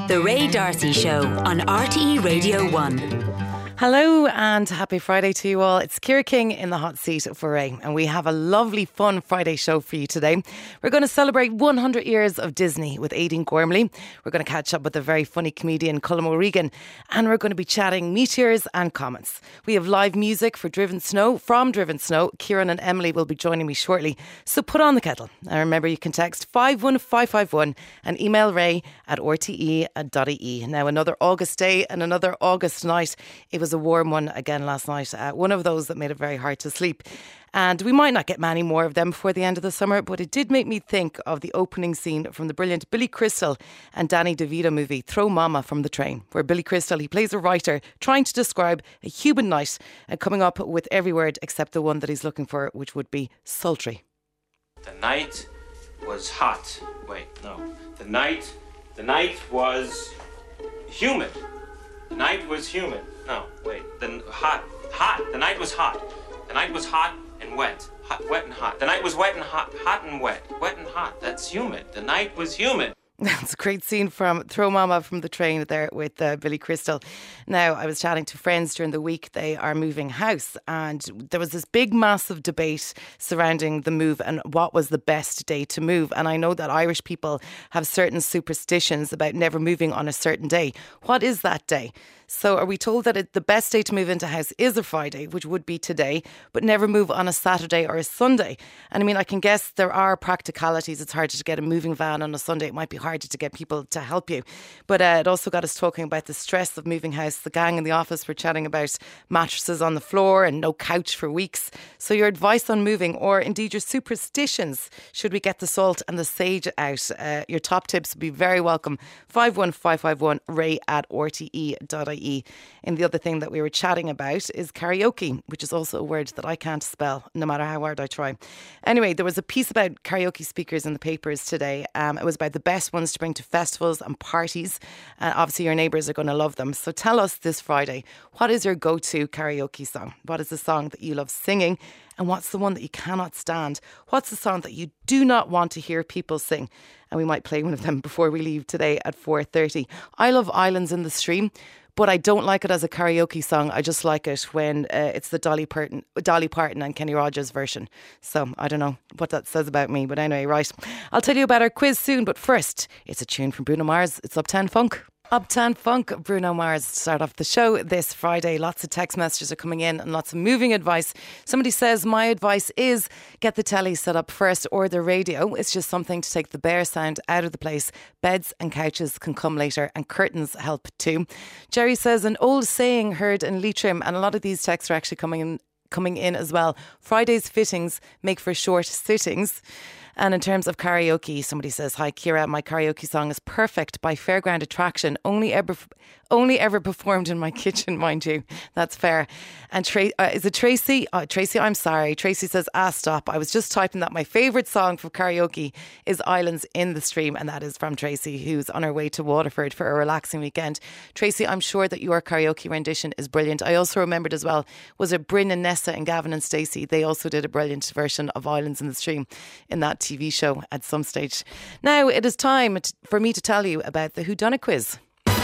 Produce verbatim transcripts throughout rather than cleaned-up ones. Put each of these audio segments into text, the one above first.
The Ray D'Arcy Show on R T E Radio one. Hello and happy Friday to you all. It's Ciara King in the hot seat for Ray, and we have a lovely fun Friday show for you today. We're going to celebrate one hundred years of Disney with Aidan Gormley. We're going to catch up with a very funny comedian, Colm O'Regan, and we're going to be chatting meteors and comets. We have live music for Driven Snow from Driven Snow. Kieran and Emily will be joining me shortly, so put on the kettle. And remember, you can text five one five five one and email ray at r t e dot i e. Now, another August day and another August night. It was a warm one again last night, uh, one of those that made it very hard to sleep. And we might not get many more of them before the end of the summer, but it did make me think of the opening scene from the brilliant Billy Crystal and Danny DeVito movie Throw Mama from the Train, where Billy Crystal, he plays a writer trying to describe a human night and coming up with every word except the one that he's looking for, which would be sultry. The night was hot. Wait, no. The night, the night was humid. The night was humid. No, wait. The hot, hot. The night was hot. The night was hot and wet. Hot, wet and hot. The night was wet and hot. Hot and wet. Wet and hot. That's humid. The night was humid. That's a great scene from Throw Mama from the Train there with uh, Billy Crystal. Now, I was chatting to friends during the week. They are moving house, and there was this big, massive debate surrounding the move and what was the best day to move. And I know that Irish people have certain superstitions about never moving on a certain day. What is that day? So are we told that it, the best day to move into a house is a Friday, which would be today, but never move on a Saturday or a Sunday? And I mean, I can guess there are practicalities. It's harder to get a moving van on a Sunday. It might be harder to get people to help you. But uh, it also got us talking about the stress of moving house. The gang in the office were chatting about mattresses on the floor and no couch for weeks. So your advice on moving, or indeed your superstitions, should we get the salt and the sage out? Uh, your top tips would be very welcome. five one five five one ray at r t e dot i e. And the other thing that we were chatting about is karaoke, which is also a word that I can't spell, no matter how hard I try. Anyway, there was a piece about karaoke speakers in the papers today. Um, it was about the best ones to bring to festivals and parties. And obviously your neighbours are going to love them. So tell us this Friday, what is your go-to karaoke song? What is the song that you love singing? And what's the one that you cannot stand? What's the song that you do not want to hear people sing? And we might play one of them before we leave today at four thirty. I love Islands in the Stream, but I don't like it as a karaoke song. I just like it when uh, it's the Dolly Parton, Dolly Parton and Kenny Rogers version. So I don't know what that says about me. But anyway, right. I'll tell you about our quiz soon. But first, it's a tune from Bruno Mars. It's Uptown Funk. Uptown Funk, Bruno Mars, to start off the show this Friday. Lots of text messages are coming in and lots of moving advice. Somebody says, my advice is get the telly set up first or the radio. It's just something to take the bare sound out of the place. Beds and couches can come later, and curtains help too. Jerry says, an old saying heard in Leitrim, and a lot of these texts are actually coming in, coming in as well. Friday's fittings make for short sittings. And in terms of karaoke, somebody says, hi Ciara, my karaoke song is Perfect by Fairground Attraction, only ever only ever performed in my kitchen, mind you. That's fair. And Tra- uh, is it Tracy? Uh, Tracy, I'm sorry. Tracy says, ah, stop. I was just typing that my favourite song for karaoke is Islands in the Stream, and that is from Tracy, who's on her way to Waterford for a relaxing weekend. Tracy, I'm sure that your karaoke rendition is brilliant. I also remembered as well, was it Bryn and Nessa and Gavin and Stacey? They also did a brilliant version of Islands in the Stream in that T V show at some stage. Now it is time t- for me to tell you about the Whodunit quiz.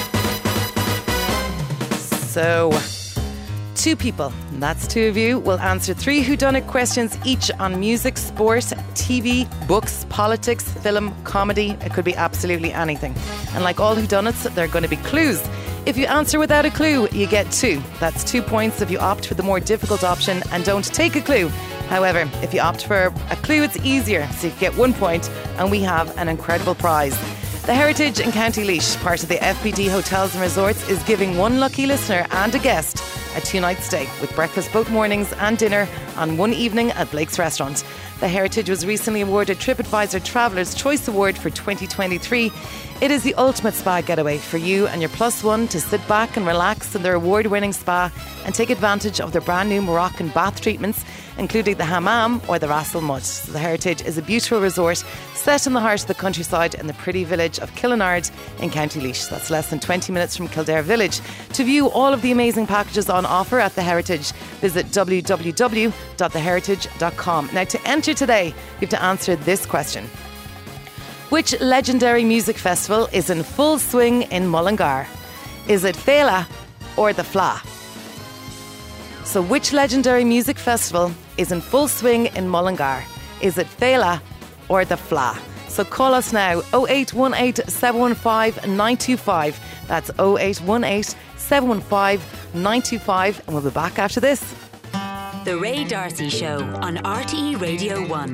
So, two people, and that's two of you, will answer three Whodunit questions each on music, sport, T V, books, politics, film, comedy. It could be absolutely anything. And like all Whodunits, there are going to be clues. If you answer without a clue, you get two. That's two points if you opt for the more difficult option and don't take a clue. However, if you opt for a clue, it's easier, so you get one point, and we have an incredible prize. The Heritage in County Laois, part of the F P D Hotels and Resorts, is giving one lucky listener and a guest a two-night stay with breakfast both mornings and dinner on one evening at Blake's Restaurant. The Heritage was recently awarded TripAdvisor Traveller's Choice Award for twenty twenty-three. It is the ultimate spa getaway for you and your plus one to sit back and relax in their award-winning spa and take advantage of their brand new Moroccan bath treatments, including the hammam or the Ras Al Mud. So the Heritage is a beautiful resort set in the heart of the countryside in the pretty village of Killinard in County Laois. That's less than twenty minutes from Kildare Village. To view all of the amazing packages on offer at the Heritage, visit w w w dot the heritage dot com. Now, to enter today, you have to answer this question. Which legendary music festival is in full swing in Mullingar? Is it Fela or the Fla? So which legendary music festival is in full swing in Mullingar? Is it Fela or the Fla? So call us now, oh eight one eight, seven one five, nine two five. That's oh eight one eight, seven one five, nine two five. And we'll be back after this. The Ray Darcy Show on R T E Radio one.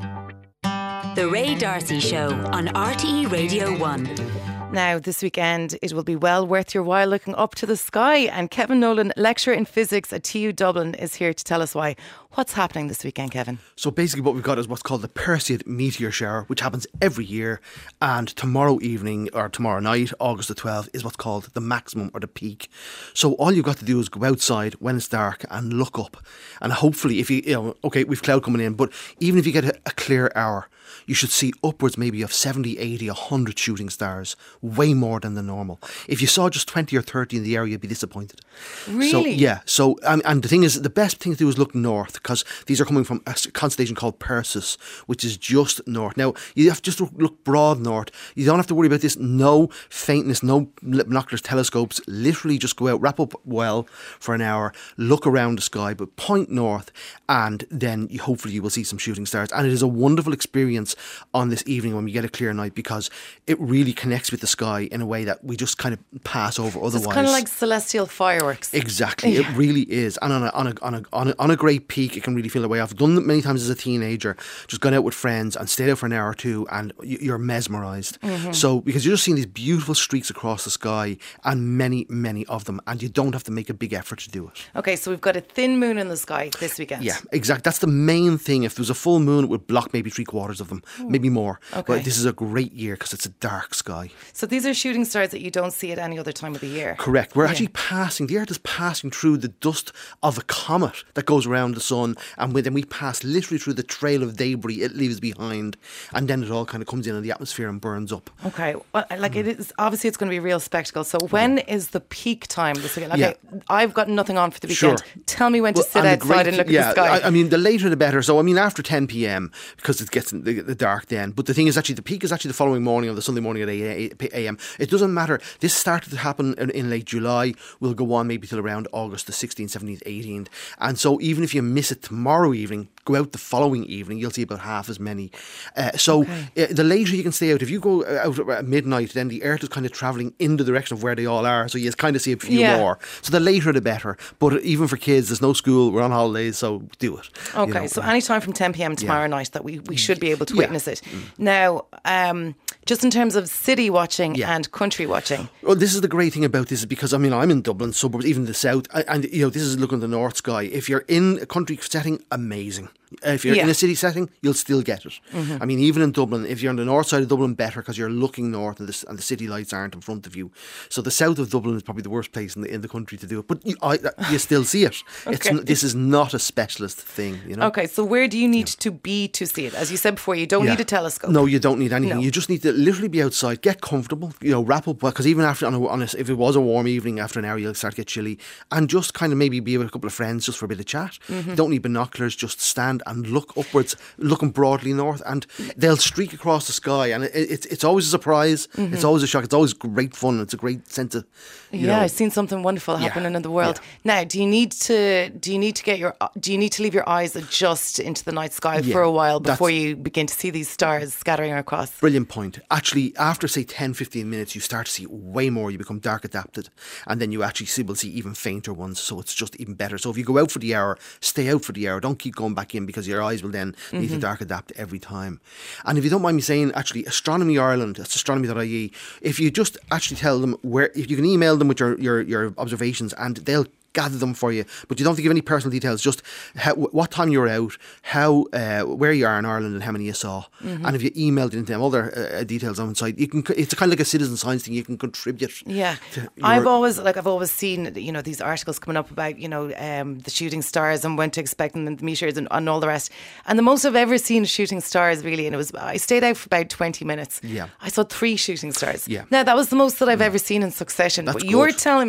The Ray Darcy Show on R T E Radio one. Now, this weekend, it will be well worth your while looking up to the sky. And Kevin Nolan, lecturer in physics at T U Dublin, is here to tell us why. What's happening this weekend, Kevin? So basically what we've got is what's called the Perseid meteor shower, which happens every year. And tomorrow evening, or tomorrow night, August the twelfth, is what's called the maximum or the peak. So all you've got to do is go outside when it's dark and look up. And hopefully, if you, you know, okay, we've cloud coming in, but even if you get a, a clear hour, you should see upwards maybe of seventy, eighty, one hundred shooting stars, way more than the normal. If you saw just twenty or thirty in the area, you'd be disappointed. Really? So, yeah. So, um, and the thing is, the best thing to do is look north, because these are coming from a constellation called Perseus, which is just north. Now, you have to just look broad north. You don't have to worry about this. No faintness, no binoculars, telescopes. Literally just go out, wrap up well for an hour, look around the sky, but point north, and then you, hopefully you will see some shooting stars. And it is a wonderful experience on this evening when we get a clear night, because it really connects with the sky in a way that we just kind of pass over otherwise. So it's kind of like celestial fireworks. Exactly, yeah. It really is. And on a, on, a, on, a, on, a, on a great peak, it can really feel the way. I've done it many times as a teenager, just gone out with friends and stayed out for an hour or two, and you're mesmerised. Mm-hmm. So, because you're just seeing these beautiful streaks across the sky, and many, many of them, and you don't have to make a big effort to do it. Okay, so we've got a thin moon in the sky this weekend. Yeah, exactly. That's the main thing. If there was a full moon, it would block maybe three quarters of them. Maybe more. Okay. But this is a great year because it's a dark sky. So these are shooting stars that you don't see at any other time of the year. Correct. We're yeah. actually passing, the Earth is passing through the dust of a comet that goes around the sun, and then we pass literally through the trail of debris it leaves behind, and then it all kind of comes in the atmosphere and burns up. Okay. Well, like mm. it is, obviously it's going to be a real spectacle. So when yeah. is the peak time this weekend? Okay, yeah. I've got nothing on for the weekend. Sure. Tell me when well, to sit outside great, and look yeah, at the sky. I, I mean, the later the better. So I mean, after ten p.m, because it gets the, the dark then. But the thing is, actually, the peak is actually the following morning, on the Sunday morning at eight a.m. It doesn't matter. This started to happen in, in late July. Will go on maybe till around August the sixteenth, seventeenth, eighteenth. And so even if you miss it tomorrow evening, go out the following evening, you'll see about half as many. Uh, so okay. uh, the later you can stay out, if you go out at midnight, then the Earth is kind of travelling in the direction of where they all are. So you kind of see a few yeah. more. So the later the better. But even for kids, there's no school, we're on holidays, so do it. Okay, you know? So any time from ten p.m. tomorrow yeah. night that we, we should be able to yeah. witness it. Mm. Now, um, just in terms of city watching yeah. and country watching. Well, this is the great thing about this, is because, I mean, I'm in Dublin, suburbs, even the south, and, you know, this is looking at the north sky. If you're in a country setting, amazing. If you're yeah. in a city setting, you'll still get it. Mm-hmm. I mean, even in Dublin, if you're on the north side of Dublin, better, because you're looking north and the, and the city lights aren't in front of you. So the south of Dublin is probably the worst place in the in the country to do it. But you, I, you still see it. okay. It's This is not a specialist thing, you know. Okay, so where do you need yeah. to be to see it? As you said before, you don't yeah. need a telescope. No, you don't need anything. No. You just need to literally be outside, get comfortable, you know, wrap up, because even after, on a, on a, if it was a warm evening, after an hour, you'll start to get chilly, and just kind of maybe be with a couple of friends just for a bit of chat. Mm-hmm. You don't need binoculars, just stand and look upwards, looking broadly north, and they'll streak across the sky, and it, it's it's always a surprise. Mm-hmm. It's always a shock. It's always great fun. It's a great sense of, you yeah, know, I've seen something wonderful happening yeah, in the world. Yeah. Now, do you need to do you need to get your do you need to leave your eyes adjust into the night sky yeah, for a while before you begin to see these stars scattering across? Brilliant point. Actually, after say ten, fifteen minutes, you start to see way more. You become dark adapted, and then you actually see, will see even fainter ones. So it's just even better. So if you go out for the hour, stay out for the hour. Don't keep going back in, because your eyes will then mm-hmm. need to dark adapt every time. And if you don't mind me saying, actually, Astronomy Ireland, that's astronomy dot I E, if you just actually tell them where, if you can email them with your, your, your observations, and they'll gather them for you, but you don't have to give any personal details, just how, what time you're out, how uh, where you are in Ireland, and how many you saw. Mm-hmm. And if you emailed it into them, all their uh, details on the site, you can, it's kind of like a citizen science thing. You can contribute. Yeah, I've always like I've always seen, you know, these articles coming up about, you know, um, the shooting stars and when to expect them, and the meteors and, and all the rest. And the most I've ever seen shooting stars, really, and it was, I stayed out for about twenty minutes. Yeah, I saw three shooting stars. Yeah, now that was the most that I've ever seen in succession. That's but good. You're telling me. Yeah.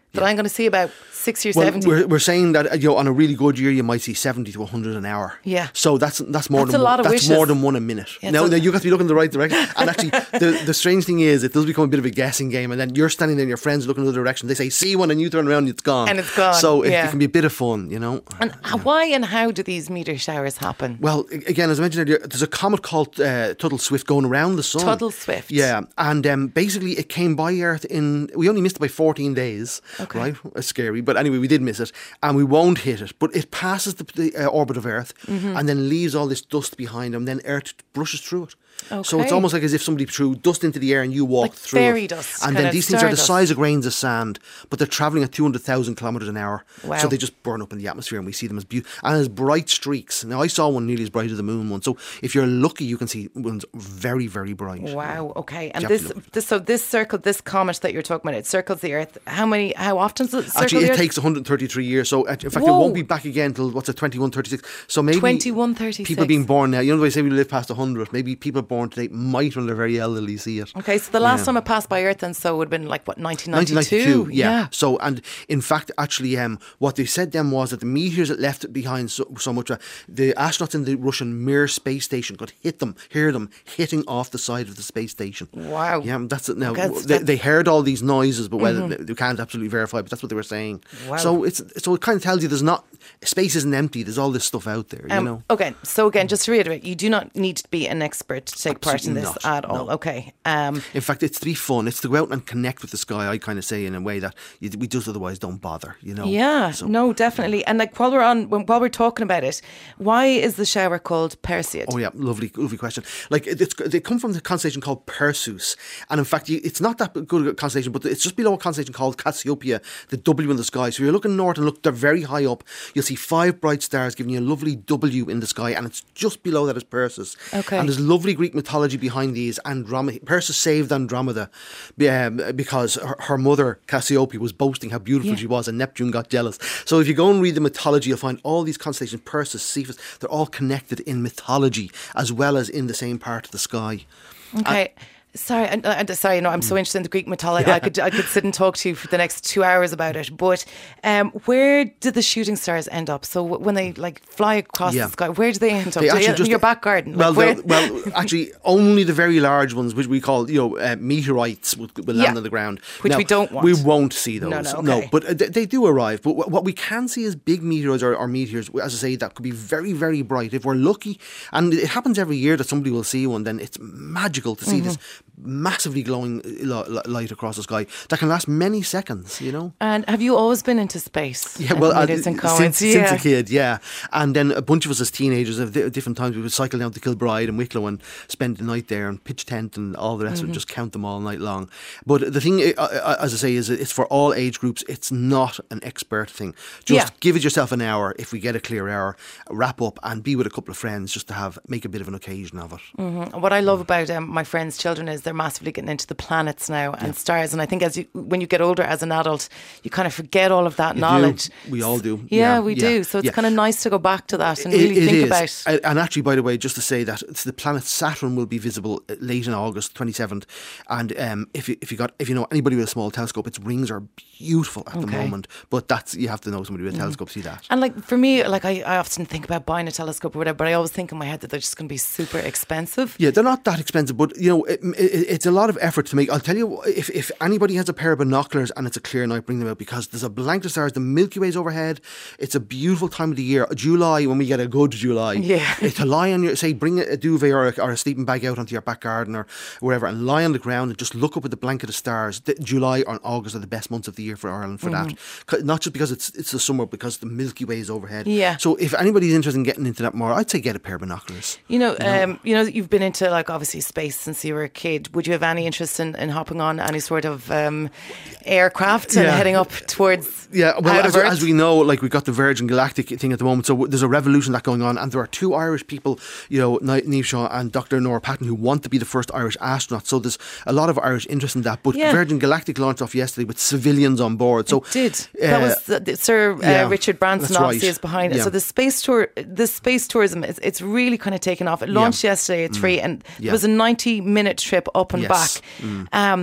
That Yeah. I'm going to see about sixty or Well, seventy. we're, we're saying that uh, you know, on a really good year you might see seventy to one hundred an hour. Yeah. So that's that's more That's than a lot one, of that's wishes. more than one a minute. Yeah, now, so- now you have to be looking in the right direction. And actually, the the strange thing is, it does become a bit of a guessing game. And then you're standing there, and your friends looking in the other direction. They say, "See one," and you turn around, and it's gone. And it's gone, So it, yeah. it can be a bit of fun, you know. And h- why and how do these meteor showers happen? Well, a- again, as I mentioned earlier, there's a comet called uh, Tuttle Swift going around the sun. Tuttle Swift. Yeah, and um, basically it came by Earth in, we only missed it by fourteen days, Okay. right? It's scary, but anyway, we did miss it, and we won't hit it, but it passes the, the uh, orbit of Earth Mm-hmm. and then leaves all this dust behind, and then Earth brushes through it. So it's Okay. almost like as if somebody threw dust into the air and you walked Like through fairy it. dust, And kind then of these things are the stardust. size of grains of sand, but they're travelling at two hundred thousand kilometres an hour. Wow. So they just burn up in the atmosphere, and we see them as beautiful and as bright streaks. Now, I saw one nearly as bright as the moon one. So if you're lucky, you can see ones very, very bright. Wow. Okay. And You have this, to look. this, so this circle, this comet that you're talking about, it circles the Earth. How many? How often does it circle Actually, the it Earth? takes one hundred thirty-three years. So, uh, in fact, Whoa. it won't be back again till what's it, twenty-one thirty-six. So maybe twenty-one thirty-six. people being born now. You know, they say we live past one hundred. Maybe people born today might, when they're very elderly, see it. Okay, so the last Yeah. time it passed by Earth, and so it would have been like what nineteen nineteen ninety-two. ninety-two, yeah. So, and in fact, actually, um, what they said then was that the meteors that left behind so, so much, uh, the astronauts in the Russian Mir space station could hit them, hear them hitting off the side of the space station. Wow. Yeah, that's it. Now Okay, that's- they, that's- they heard all these noises, but whether they, they can't absolutely verify. But that's what they were saying. Wow. So it's so it kind of tells you there's not space isn't empty. There's all this stuff out there. You Um, know. Okay, so again, just to reiterate, you do not need to be an expert to take part in Absolutely this not, at all. no. Okay. Um, In fact, it's to be fun. It's to go out and connect with the sky. I kind of say in a way that you, we just otherwise don't bother. You know. yeah, So- no, definitely. And like while we're on, when- while we're talking about it, why is the shower called Perseid? Oh yeah, lovely, lovely question. Like it- it's, they come from the constellation called Perseus, and in fact, you, it's not that good a constellation, but it's just below a constellation called Cassiopeia, the W in the sky. So you're looking north and look, they're very high up. You'll see five bright stars giving you a lovely W in the sky, and it's just below that is Perseus. Okay. And there's lovely Greek mythology behind these. Andromeda, Perseus saved Andromeda um, because her, her mother Cassiopeia was boasting how beautiful Yeah. she was, and Neptune got jealous. So if you go and read the mythology, you'll find all these constellations, Perseus, Cephas, they're all connected in mythology as well as in the same part of the sky. Okay. Sorry, and, and sorry, no, I'm so interested in the Greek mythology. I could, I could sit and talk to you for the next two hours about it. But um, where did the shooting stars end up? So w- when they like fly across Yeah. the sky, where do they end up? They Do actually they- in just- your back garden? Well, Like, they'll- where- well, actually, only the very large ones, which we call, you know, uh, meteorites, will, will land Yeah. on the ground. Which Now, we don't want. We won't see those. No, no, okay. but uh, they, they do arrive. But what, what we can see is big meteors or, or meteors, as I say, that could be very, very bright if we're lucky. And it happens every year that somebody will see one. Then it's magical to see Mm-hmm. this massively glowing li- li- light across the sky that can last many seconds. You know. And have you always been into space? Yeah, well, uh, Meteors and since, comets? since yeah. a kid, yeah. And then a bunch of us as teenagers at di- different times, we would cycle down to Kilbride and Wicklow and spend the night there and pitch tent and all the rest Mm-hmm. of it, just count them all night long. But the thing, uh, uh, as I say, is it's for all age groups. It's not an expert thing. Just Yeah. give it yourself an hour, if we get a clear hour, wrap up and be with a couple of friends just to have make a bit of an occasion of it. Mm. What I love about um, my friends' children is they're massively getting into the planets now and stars. And I think as you, when you get older as an adult, you kind of forget all of that You do. knowledge. We all do. Yeah, Yeah, we yeah, do. So it's yeah. kind of nice to go back to that and It- really it think is. about. Uh, And actually, by the way, just to say that it's the planet Saturn will be visible uh, late in August, twenty-seventh. And um, if you if you got if you know anybody with a small telescope, its rings are beautiful at the Okay. moment. But that's you have to know somebody with a telescope to see that. And like for me, like I, I often think about buying a telescope or whatever, but I always think in my head that they're just going to be super expensive. Yeah, they're not that expensive, but you know, it, it, it's a lot of effort to make. I'll tell you, if, if anybody has a pair of binoculars and it's a clear night, bring them out because there's a blanket of stars. The Milky Way's overhead. It's a beautiful time of the year. July, when we get a good July. Yeah. Eh, To lie on your, say, bring a duvet or a, or a sleeping bag out onto your back garden or wherever and lie on the ground and just look up at the blanket of stars. The, July and August are the best months of the year for Ireland for that. 'Cause- Not just because it's it's the summer, because the Milky Way is overhead. Yeah. So if anybody's interested in getting into that more, I'd say get a pair of binoculars. You know, um, you know, you've been into like obviously space since you were a kid. Would you have any interest in, in hopping on any sort of um, aircraft and Yeah. heading up towards Yeah, well, out as, of Earth? as we know, like we've got the Virgin Galactic thing at the moment, so w- there's a revolution that going on, and there are two Irish people, you know, Ni- Niamh Shaw and Doctor Nora Patton, who want to be the first Irish astronauts. So there's a lot of Irish interest in that. But Yeah. Virgin Galactic launched off yesterday with civilians on board. So It did. that uh, was the, the, Sir uh, yeah, Richard Branson that's obviously right. is behind it. Yeah. So the space tour, the space tourism, it's, it's really kind of taken off. It launched yesterday at three, and Yeah. it was a ninety minute trip up and Yes. back. Um,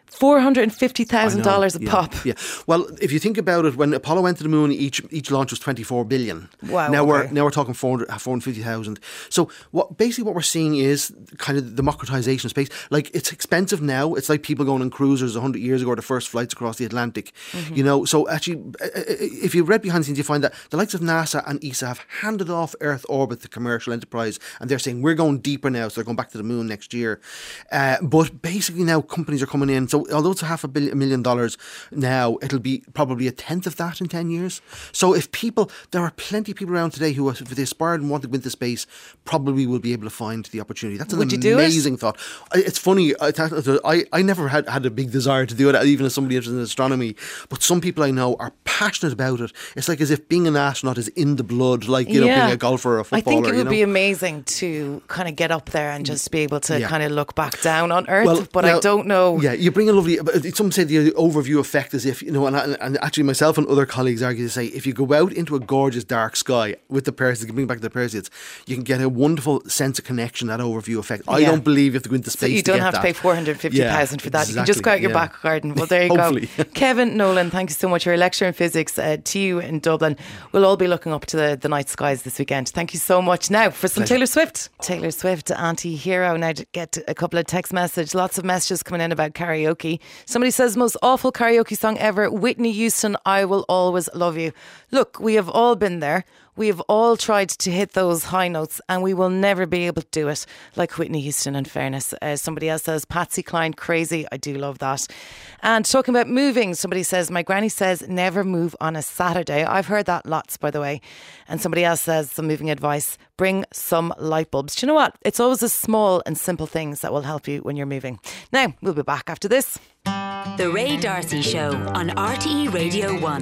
four hundred fifty thousand dollars a yeah, pop. Yeah. Well, if you think about it, when Apollo went to the moon, each each launch was twenty-four billion. Wow. Now okay. we're now we're talking four hundred, four hundred fifty thousand. So what basically what we're seeing is kind of the democratization of space. Like, it's expensive now. It's like people going on cruisers one hundred years ago, the first flights across the Atlantic. Mm-hmm. You know, so actually, if you read behind the scenes, you find that the likes of NASA and E S A have handed off Earth orbit to commercial enterprise, and they're saying we're going deeper now, so they're going back to the moon next year. Uh, but basically now companies are coming in. So although it's a half a billion, a million dollars now, it'll be probably a tenth of that in ten years. So if people, there are plenty of people around today who, if they aspired and want to go into space, probably will be able to find the opportunity. That's an Would you do amazing it? thought. It's funny, I, I, I never had, had a big desire to do it, even as somebody interested in astronomy. But some people I know are passionate about it. It's like as if being an astronaut is in the blood, like, you know, Yeah. being a golfer or a footballer. I think it would you know? be amazing to kind of get up there and just be able to Yeah. kind of look back down on Earth, Well, but now, I don't know. Yeah, you bring a lovely. Some say the overview effect is if, you know, and, and actually myself and other colleagues argue to say if you go out into a gorgeous dark sky with the Perseids, bring back the Perseids, you can get a wonderful sense of connection. That overview effect. I Yeah. don't believe you have to go into space. So you to don't get have that. to pay four hundred fifty thousand Yeah, for that. You can just go out your exactly, back garden. Well, there you Hopefully. go. Kevin Nolan, thank you so much. You're a lecturer in physics at T U in Dublin. We'll all be looking up to the, the night skies this weekend. Thank you so much. Now for some Pleasure. Taylor Swift. Taylor Swift, anti-hero. Now to get a couple of text messages. Lots of messages coming in about karaoke. Somebody says, most awful karaoke song ever, Whitney Houston, I Will Always Love You. Look, we have all been there. We have all tried to hit those high notes and we will never be able to do it like Whitney Houston, in fairness. Uh, somebody else says, Patsy Cline, Crazy. I do love that. And talking about moving, somebody says, my granny says, never move on a Saturday. I've heard that lots, by the way. And somebody else says, some moving advice, bring some light bulbs. Do you know what? It's always the small and simple things that will help you when you're moving. Now, we'll be back after this. The Ray Darcy Show on R T E Radio one.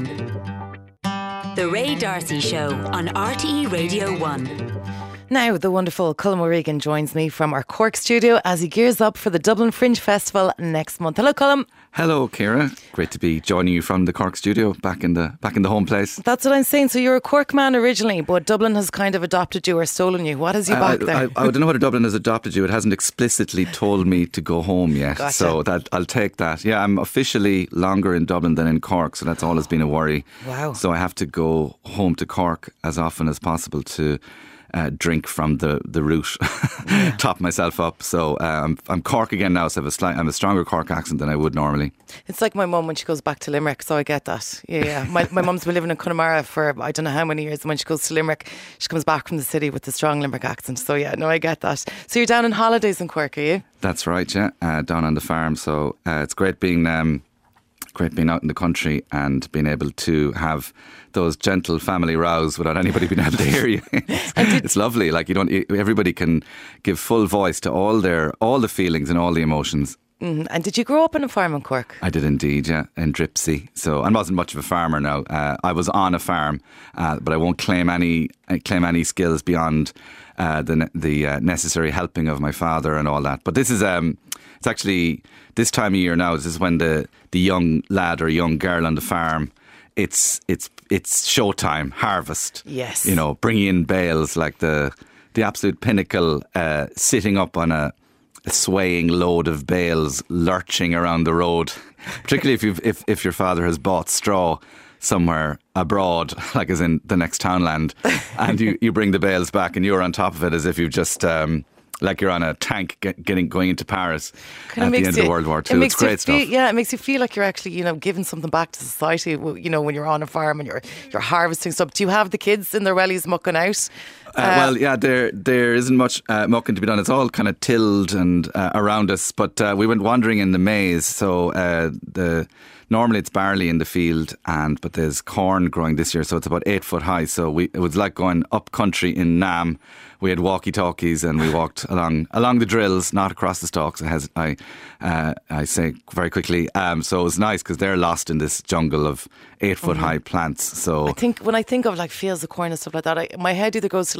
The Ray Darcy Show on R T E Radio one. Now, the wonderful Colm O'Regan joins me from our Cork studio as he gears up for the Dublin Fringe Festival next month. Hello, Colm. Hello, Ciara. Great to be joining you from the Cork studio, back in the back in the home place. That's what I'm saying. So you're a Cork man originally, but Dublin has kind of adopted you or stolen you. What has you back I, there? I, I don't know whether Dublin has adopted you. It hasn't explicitly told me to go home yet. Gotcha. So that I'll take that. Yeah, I'm officially longer in Dublin than in Cork, so that's always been a worry. Wow. So I have to go home to Cork as often as possible to Uh, drink from the the route, yeah. Top myself up. So uh, I'm I'm Cork again now. So I have a slight, I'm a stronger Cork accent than I would normally. It's like my mum when she goes back to Limerick, so I get that. Yeah, yeah. My my mum's been living in Connemara for I don't know how many years, and when she goes to Limerick, she comes back from the city with the strong Limerick accent. So yeah, no, I get that. So you're down on holidays in Cork, are you? That's right, yeah. Uh, down on the farm. So uh, it's great being um, great being out in the country and being able to have those gentle family rows without anybody being able to hear you. It's, it's lovely. Like you don't, everybody can give full voice to all their all the feelings and all the emotions. Mm-hmm. And did you grow up on a farm in Cork? I did indeed, yeah, in Dripsey. So I wasn't much of a farmer now. Uh, I was on a farm, uh, but I won't claim any claim any skills beyond uh, the the uh, necessary helping of my father and all that. But this is um, it's actually this time of year now. This is when the the young lad or young girl on the farm. It's it's it's showtime, harvest. Yes, you know, bringing in bales like the the absolute pinnacle, uh, sitting up on a. a swaying load of bales lurching around the road, particularly if you've, if if your father has bought straw somewhere abroad, like as in the next townland, and you, you bring the bales back and you're on top of it as if you've just um, like you're on a tank get, getting going into Paris kind at the end you, of World War Two. It it's great feel, stuff. Yeah, it makes you feel like you're actually, you know, giving something back to society. You know, when you're on a farm and you're you're harvesting stuff. Do you have the kids in their wellies mucking out? Uh, uh, well, yeah, there there isn't much uh, mucking to be done. It's all kind of tilled and uh, around us. But uh, we went wandering in the maize. So uh, the normally it's barley in the field, and but there's corn growing this year. So it's about eight foot high. So we it was like going up country in Nam. We had walkie-talkies and we walked along along the drills, not across the stalks. I has, I, uh, I say very quickly. Um, so it was nice because they're lost in this jungle of eight foot mm-hmm. high plants. So I think when I think of like fields of corn and stuff like that, I, my head either goes to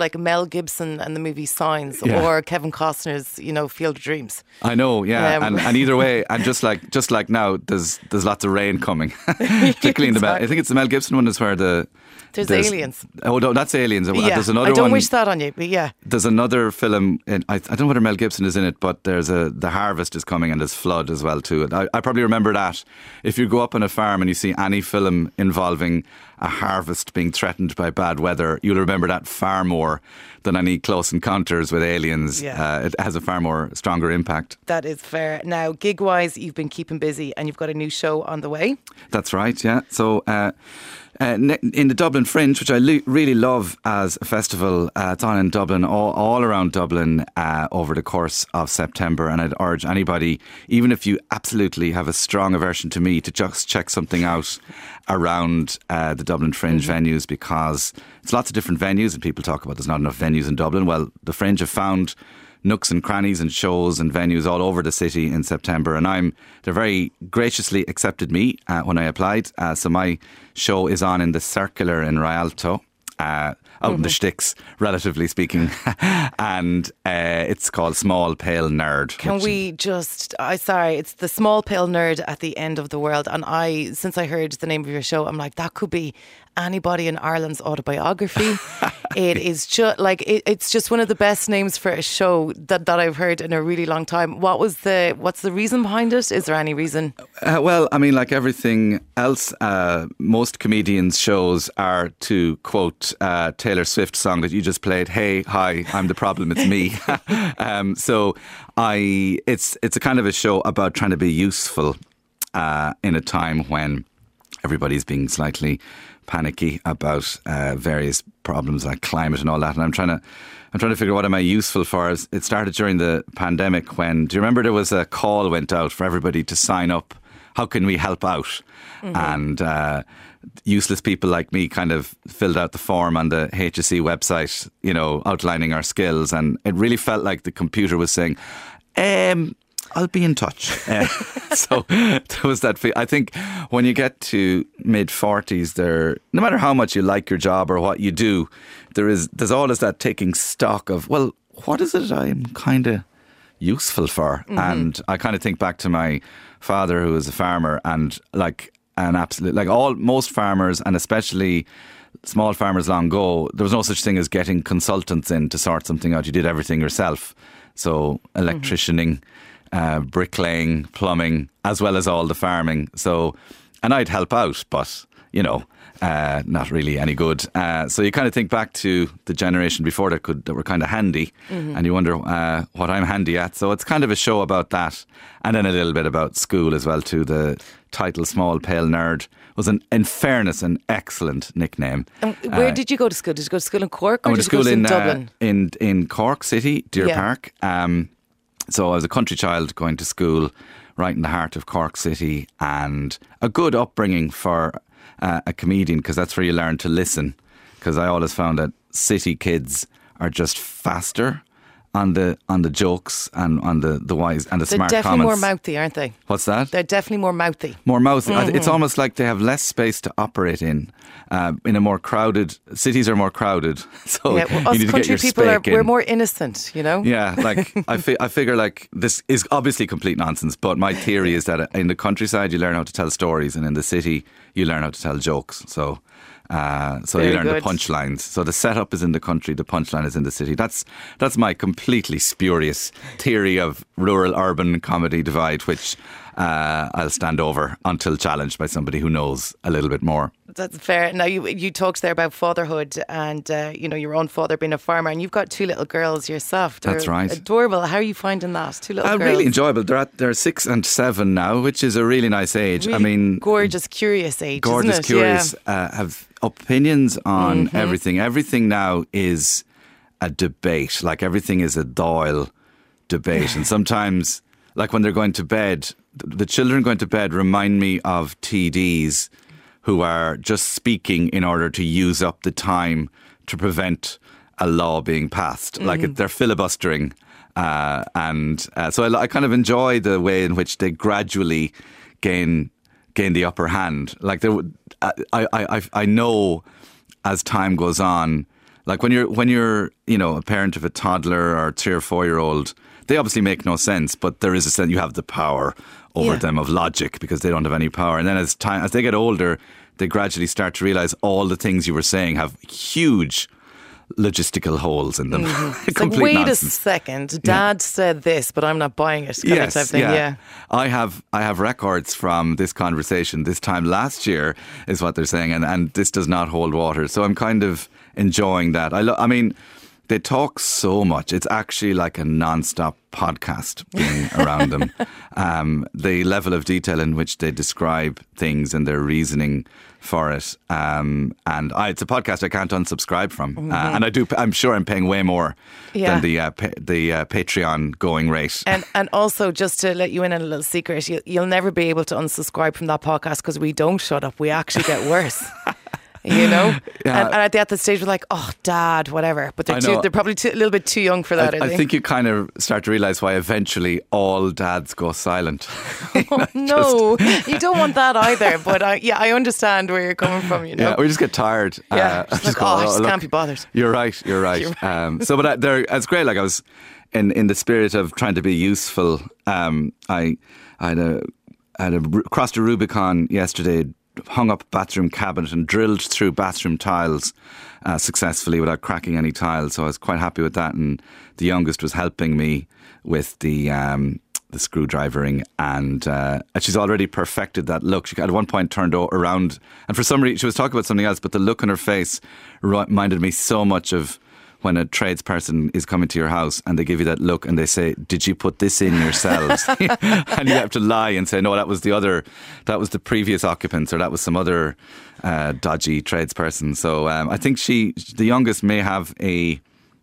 like Mel Gibson and the movie Signs, Yeah. or Kevin Costner's, you know, Field of Dreams. I know, yeah, Um, and, and either way, and just like just like now, there's there's lots of rain coming, particularly in the Mel. I think it's the Mel Gibson one is where the There's aliens. Oh no, that's Aliens. Yeah, There's another I don't one. wish that on you, but yeah. There's another film. In, I, I don't know whether Mel Gibson is in it, but there's a The Harvest is coming and there's Flood as well too. I, I probably remember that. If you go up on a farm and you see any film involving a harvest being threatened by bad weather, you'll remember that far more than any Close Encounters with Aliens. Yeah. Uh, it has a far more stronger impact. That is fair. Now, gig-wise, you've been keeping busy and you've got a new show on the way. That's right, yeah. So uh, uh, ne- in the Dublin Fringe, which I le- really love as a festival, uh, it's on in Dublin, all, all around Dublin uh, over the course of September. And I'd urge anybody, even if you absolutely have a strong aversion to me, to just check something out around uh, the Dublin Fringe mm-hmm. venues, because it's lots of different venues and people talk about there's not enough venues in Dublin. Well, the Fringe have found nooks and crannies and shows and venues all over the city in September, and I'm they very graciously accepted me uh, when I applied. Uh, so my show is on in the Circular in Rialto, uh, out mm-hmm. in the sticks, relatively speaking, and uh, it's called Small Pale Nerd. Can we just? I sorry, it's the Small Pale Nerd at the end of the world, and I since I heard the name of your show, I'm like, that could be anybody in Ireland's autobiography. It is just like it, it's just one of the best names for a show that, that I've heard in a really long time. What was the what's the reason behind it? Is there any reason? Uh, well, I mean, like everything else, uh, most comedians' shows are to quote uh, Taylor Swift's song that you just played. Hey, hi, I'm the problem. It's me. um, so I, it's it's a kind of a show about trying to be useful uh, in a time when everybody's being slightly panicky about uh, various problems like climate and all that, and I'm trying to I'm trying to figure out what am I useful for. It started during the pandemic when, do you remember there was a call went out for everybody to sign up, how can we help out? Mm-hmm. And uh, useless people like me kind of filled out the form on the H S E website, you know, outlining our skills, and it really felt like the computer was saying, um I'll be in touch. Uh, so there was that feel. I think when you get to mid forties, there, no matter how much you like your job or what you do, there is there's always that taking stock of, well, what is it I'm kind of useful for? Mm-hmm. And I kind of think back to my father, who was a farmer, and like an absolute, like all most farmers, and especially small farmers long ago, there was no such thing as getting consultants in to sort something out. You did everything yourself. So electricianing. Mm-hmm. Uh, bricklaying, plumbing, as well as all the farming. So, and I'd help out, but, you know, uh, not really any good. Uh, so you kind of think back to the generation before that could that were kind of handy, mm-hmm. and you wonder uh, what I'm handy at. So it's kind of a show about that, and then a little bit about school as well too. The title Small Pale Nerd was, an, in fairness, an excellent nickname. And where uh, did you go to school? Did you go to school in Cork, or I went did to you school go to in, Dublin? Uh, in in Cork City, Deer Yeah. Park. Um, So I was a country child going to school right in the heart of Cork City, and a good upbringing for uh, a comedian, because that's where you learn to listen. Because I always found that city kids are just faster on the on the jokes and on the, the wise and the They're smart definitely comments. more mouthy, aren't they? What's that? They're definitely more mouthy. More mouthy. Mm-hmm. It's almost like they have less space to operate in. Uh, in a more crowded, cities are more crowded. So Yeah, well, you us need to get country your people are spake in. we're more innocent, you know. Yeah, like I, fi- I figure like this is obviously complete nonsense, but my theory is that in the countryside you learn how to tell stories, and in the city you learn how to tell jokes. So, uh, so Very you learn good. the punchlines. So the setup is in the country, the punchline is in the city. That's that's my completely spurious theory of rural-urban comedy divide, which uh, I'll stand over until challenged by somebody who knows a little bit more. That's fair. Now, you you talked there about fatherhood and, uh, you know, your own father being a farmer, and you've got two little girls yourself. They're That's right. Adorable. How are you finding that? Two little Uh, girls. really enjoyable. They're at, they're six and seven now, which is a really nice age. Really I mean, gorgeous, curious age, gorgeous, isn't it? curious, uh, have opinions on Mm-hmm. everything. Everything now is a debate. Like everything is a Doyle debate. And sometimes, like when they're going to bed, th- the children going to bed remind me of T Ds who are just speaking in order to use up the time to prevent a law being passed. Mm-hmm. Like it, they're filibustering. Uh, and uh, so I, I kind of enjoy the way in which they gradually gain gain the upper hand. Like there, would- I, I, I, I know as time goes on, Like when you're when you're you know a parent of a toddler or three or four year old, they obviously make no sense, but there is a sense you have the power over Yeah. them of logic because they don't have any power. And then as time as they get older, they gradually start to realise all the things you were saying have huge logistical holes in them. It's like, Complete wait nonsense. a second, Dad said this, but I'm not buying it. Kind of type thing. Yeah. I have I have records from this conversation this time last year is what they're saying, and, and this does not hold water. So I'm kind of enjoying that. I lo- I mean, they talk so much. It's actually like a non-stop podcast being around them. Um, the level of detail in which they describe things and their reasoning for it. Um, and I, it's a podcast I can't unsubscribe from. Mm-hmm. Uh, and I do. I'm sure I'm paying way more Yeah. than the uh, pa- the uh, Patreon going rate. And and also, just to let you in on a little secret, you, you'll never be able to unsubscribe from that podcast because we don't shut up. We actually get worse. You know, Yeah. and, and at the, at the stage we're like, oh, Dad, whatever. But they're I too, know. they're probably too, a little bit too young for that. I, are I they? think you kind of start to realise why eventually all dads go silent. Oh, no, you don't want that either. But I, yeah, I understand where you're coming from. You know, Yeah, we just get tired. Yeah, Uh, just like, oh, I just look, can't be bothered. You're right. You're right. You're Um, so, but uh, there, it's great. Like I was in in the spirit of trying to be useful. Um, I I had a I had a, crossed a Rubicon yesterday. Hung up a bathroom cabinet and drilled through bathroom tiles uh, successfully without cracking any tiles. So I was quite happy with that. And the youngest was helping me with the um, the screwdrivering, and uh, and she's already perfected that look. She at one point turned o- around, and for some reason she was talking about something else, but the look on her face reminded me so much of when a tradesperson is coming to your house and they give you that look and they say, "Did you put this in yourselves?" And you have to lie and say, "No, that was the other, that was the previous occupants, or that was some other uh, dodgy tradesperson." So um, I think she, the youngest, may have a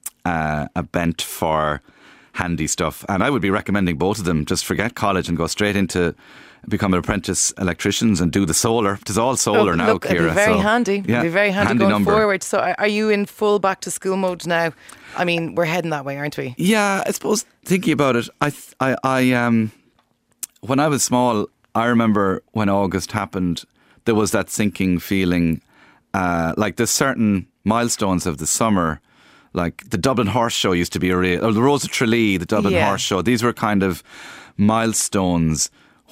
uh, a bent for handy stuff, and I would be recommending both of them just forget college and go straight into become apprentice electricians and do the solar. It's all solar Oh, now, look, Ciara. it'd be very so, handy. Yeah, It'd be very handy, handy going number. forward. So are are you in full back to school mode now? I mean, we're heading that way, aren't we? Yeah, I suppose thinking about it, I, th- I, I, um, when I was small, I remember when August happened, there was that sinking feeling, uh, like there's certain milestones of the summer, like the Dublin Horse Show used to be a real, or the Rose of Tralee, the Dublin Yeah. Horse Show. These were kind of milestones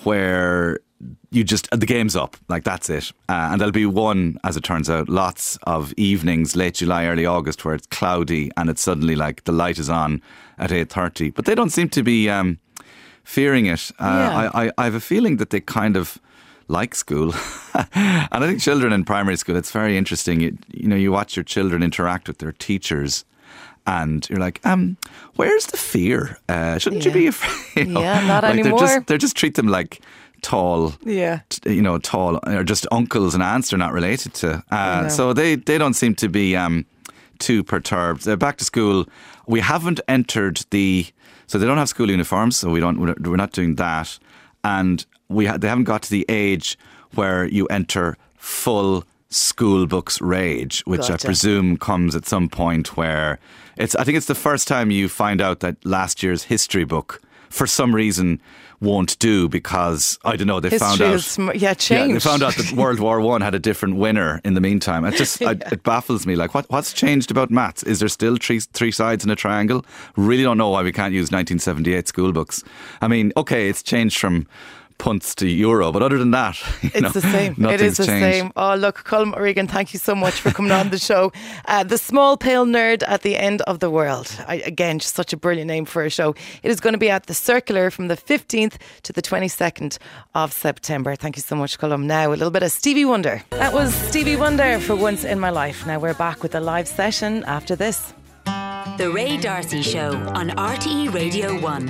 where you just, the game's up, like that's it. Uh, and there'll be one, as it turns out, lots of evenings, late July, early August, where it's cloudy and it's suddenly like the light is on at eight thirty. But they don't seem to be um, fearing it. Uh, Yeah. I, I, I have a feeling that they kind of like school. And I think children in primary school, it's very interesting. You, you know, you watch your children interact with their teachers and you're like, um, where's the fear? Uh, shouldn't you Yeah. be afraid? You know, Yeah, not like anymore. They're just, they're just treat them like tall, Yeah. t- you know, tall, or just uncles and aunts they're not related to. Uh, know. so they, they don't seem to be um, too perturbed. Uh, back to school, we haven't entered the, so they don't have school uniforms, so we don't, we're we're not doing that. And we ha- they haven't got to the age where you enter full school books rage, which I Gotcha. presume comes at some point where it's, I think it's the first time you find out that last year's history book, for some reason, won't do because, I don't know, they found History out. is sm- yeah, Yeah, changed. they found out that World War One had a different winner in the meantime. It just I, it baffles me. Like, what what's changed about maths? Is there still three three sides in a triangle? Really don't know why we can't use nineteen seventy-eight school books. I mean, okay, it's changed from punts to euro, but other than that, you It's know, the same. It nothing's is the changed. same. Oh, look, Colm O'Regan, thank you so much for coming on the show. Uh, the Small Pale Nerd at the End of the World. I, again, just such a brilliant name for a show. It is going to be at the Circular from the fifteenth to the twenty-second of September. Thank you so much, Colm. Now, a little bit of Stevie Wonder. That was Stevie Wonder for Once in My Life. Now we're back with a live session after this. The Ray Darcy Show on R T E Radio one.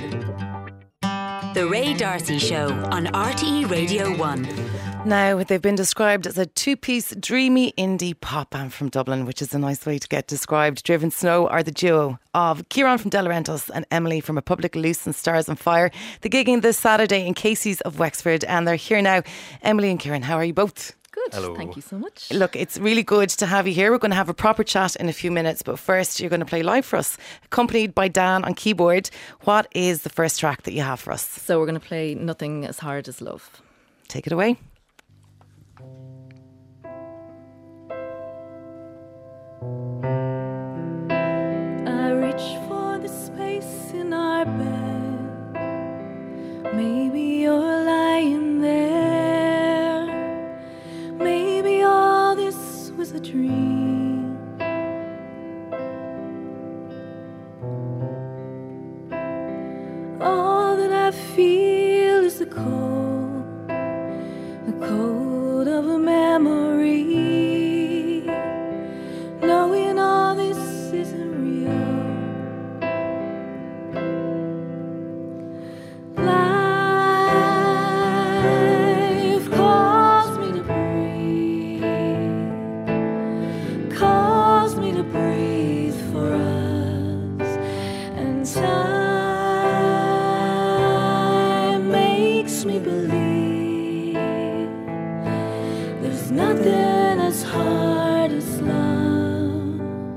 The Ray Darcy Show on R T E Radio one. Now, they've been described as a two-piece dreamy indie pop band from Dublin, which is a nice way to get described. Driven Snow are the duo of Kieran from De Laurentiis and Emily from Republic Loose and Stars on Fire. They're gigging this Saturday in Casey's of Wexford, and they're here now. Emily and Kieran, how are you both? Good. Hello. Thank you so much. Look, it's really good to have you here. We're going to have a proper chat in a few minutes, but first you're going to play live for us, accompanied by Dan on keyboard. What is the first track that you have for us? So we're going to play Nothing as Hard as Love. Take it away. nothing as hard as love.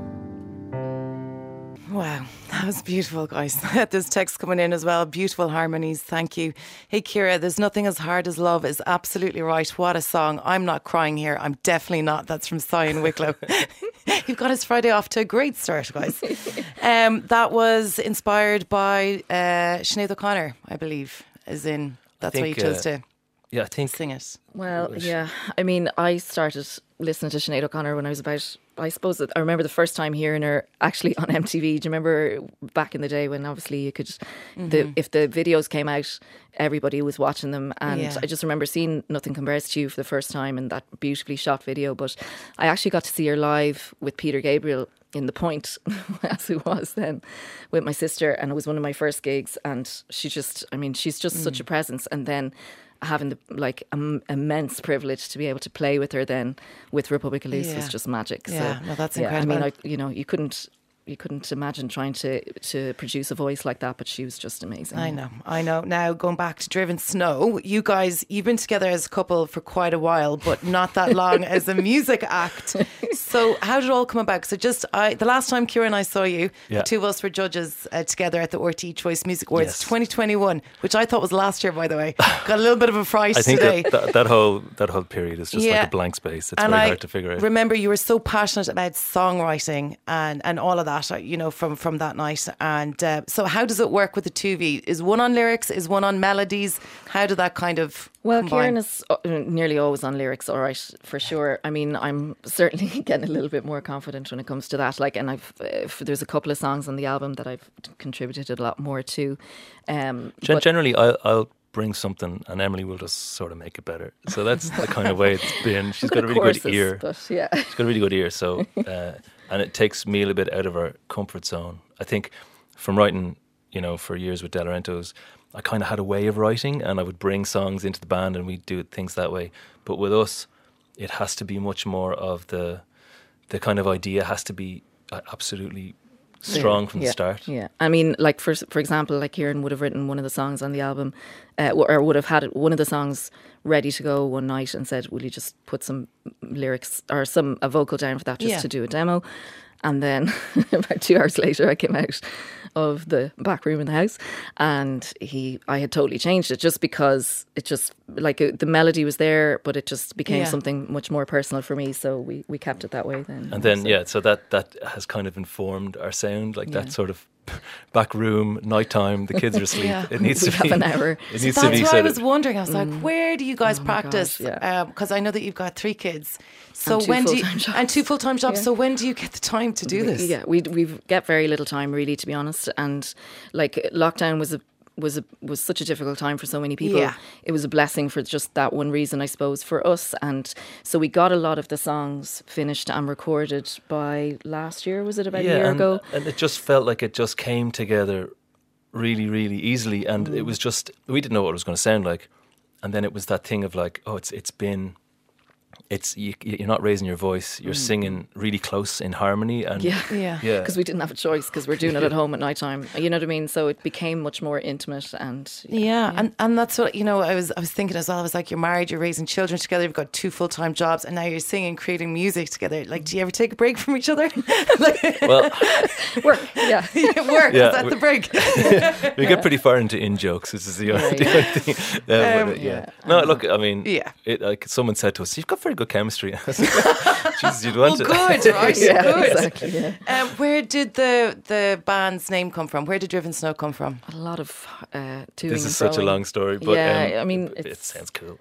Wow, that was beautiful, guys. There's text coming in as well. Beautiful harmonies, thank you. Hey, Ciara, there's nothing as hard as love is absolutely right. What a song. I'm not crying here. I'm definitely not. That's from Sion Wicklow. You've got his Friday off to a great start, guys. Um, that was inspired by uh, Sinead O'Connor, I believe, as in that's think, why you chose uh, to Yeah, I think sing it. Well, yeah. I mean, I started listening to Sinead O'Connor when I was about, I suppose, that I remember the first time hearing her actually on M T V. Do you remember back in the day when obviously you could, mm-hmm. the if the videos came out, everybody was watching them. And Yeah. I just remember seeing Nothing Compares to You for the first time in that beautifully shot video. But I actually got to see her live with Peter Gabriel in The Point, as it was then, with my sister. And it was one of my first gigs. And she just, I mean, she's just mm. such a presence. And then having the like um, immense privilege to be able to play with her then with Republica Loose Yeah. was just magic. Yeah, so, no, that's yeah, incredible. I mean, I, you know, you couldn't you couldn't imagine trying to to produce a voice like that, but she was just amazing. I know, I know. Now, going back to Driven Snow, you guys, you've been together as a couple for quite a while, but not that long as a music act. So how did it all come about? So just, I, the last time Ciara and I saw you, Yeah. the two of us were judges uh, together at the R T E Choice Music Awards Yes. twenty twenty-one, which I thought was last year, by the way. Got a little bit of a fright I think today. that, that that whole that whole period is just Yeah. like a blank space. It's and very I hard to figure out. remember you were so passionate about songwriting and, and all of that, uh, you know, from, from that night. And uh, so how does it work with the two of you? Is one on lyrics? Is one on melodies? How did that kind of Well, combine? Kieran is uh, nearly always on lyrics, all right, for sure. I mean, I'm certainly getting a little bit more confident when it comes to that. Like, and I've uh, there's a couple of songs on the album that I've contributed a lot more to. Um, Gen- but- generally, I'll, I'll bring something, and Emily will just sort of make it better. So that's the kind of way it's been. She's got a really courses, good ear. But yeah. She's got a really good ear. So, uh, and it takes me a little bit out of our comfort zone. I think from writing, you know, for years with De Laurentiis, I kind of had a way of writing, and I would bring songs into the band, and we'd do things that way. But with us, it has to be much more of the the kind of idea has to be uh, absolutely strong Yeah, from yeah, the start. Yeah, I mean, like for for example, like Kieran would have written one of the songs on the album, uh, or would have had one of the songs ready to go one night and said, "Will you just put some lyrics or some a vocal down for that just Yeah. to do a demo?" And then about two hours later, I came out of the back room in the house, and he, I had totally changed it just because it just like it, the melody was there, but it just became Yeah. something much more personal for me. So we, we kept it that way then. And then, So- yeah, so that, that has kind of informed our sound, like that sort of back room, nighttime, the kids are asleep. Yeah. It needs We to have be an hour. It needs That's to be what I sort was of, wondering. I was like, where do you guys Oh my practice? gosh, yeah. Because I know that you've got three kids. So And two when do you, full-time jobs. and two full time jobs. Yeah. So when do you get the time to do this? Yeah, we we get very little time really, to be honest. And like lockdown was a was a was such a difficult time for so many people. Yeah. It was a blessing for just that one reason, I suppose, for us. And so we got a lot of the songs finished and recorded by last year. Was it about a year and, ago? and it just felt like it just came together really, really easily. And Mm. it was just, we didn't know what it was going to sound like. And then it was that thing of like, oh, it's it's been, it's you, you're not raising your voice, you're singing really close in harmony. And Mm. Yeah. Yeah. yeah. Because we didn't have a choice because we're doing it at home at night time. You know what I mean? So it became much more intimate and Yeah, and and that's what you know. I was I was thinking as well. I was like, you're married, you're raising children together, you've got two full time jobs, and now you're singing, creating music together. Like, do you ever take a break from each other? Like, well, work. Yeah. work Yeah, is that we- the break? we get pretty far into in jokes. This is the only, the only thing. Uh, but, Um, uh, yeah. yeah. No, look, I mean, Yeah. it, like someone said to us, "You've got very good chemistry." I was like, Jesus, you'd want Oh, to. good, right? Yeah, Good. exactly. Yeah. Um, where did the the band's name come from? Where did Driven Snow come from? A lot of uh, toing This and is such a froing. long story, but Yeah, um, I mean, it, it it's- sounds cool.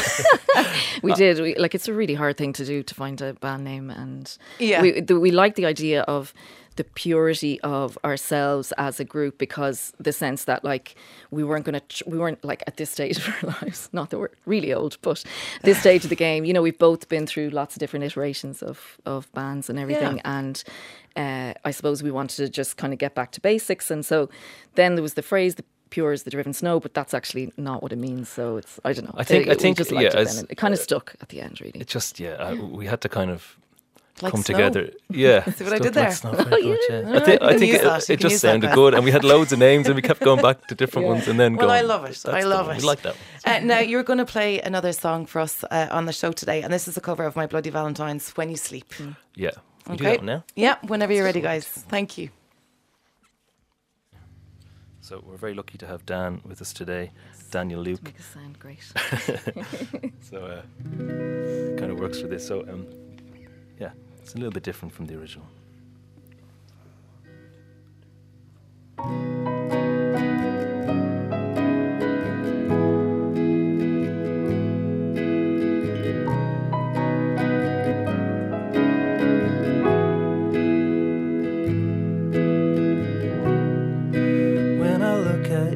We did. We, like, it's a really hard thing to do to find a band name, and Yeah. we the, we like the idea of the purity of ourselves as a group, because the sense that like we weren't going to tr- we weren't like at this stage of our lives, not that we're really old, but this stage of the game, you know, we've both been through lots of different iterations of of bands and everything, Yeah. and uh, I suppose we wanted to just kind of get back to basics, and so then there was the phrase the pure as the driven snow, but that's actually not what it means. So it's, I don't know. I think- It- I we think, just yeah, liked it as- then. It kind of stuck at the end, really. It just, yeah, uh, we had to kind of Like come snow. together. Yeah. See what I Stuff did there? like snow very much, yeah. I You think, I can think use it, that. You it can just use that sounded best. good, and we had loads of names, and we kept going back to different ones, and then Well, going. I love it. That's I the love one. it. We like that one. Uh, now, you're going to play another song for us uh, on the show today, and this is a cover of My Bloody Valentine's, When You Sleep. Yeah. Can you do Okay. that one now? Yeah, whenever you're ready, guys. Thank you. So we're very lucky to have Dan with us today, Daniel Luke. Make it sound great. So uh, kind of works for this. So um, yeah, it's a little bit different from the original. When I look at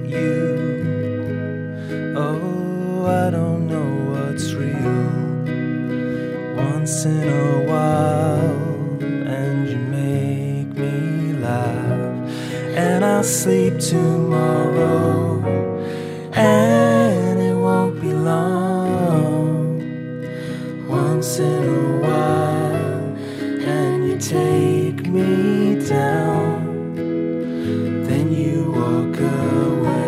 you, oh, I don't know what's real. Once in a while, and you make me laugh, and I'll sleep tomorrow, and it won't be long. Once in a while, and you take me down, then you walk away.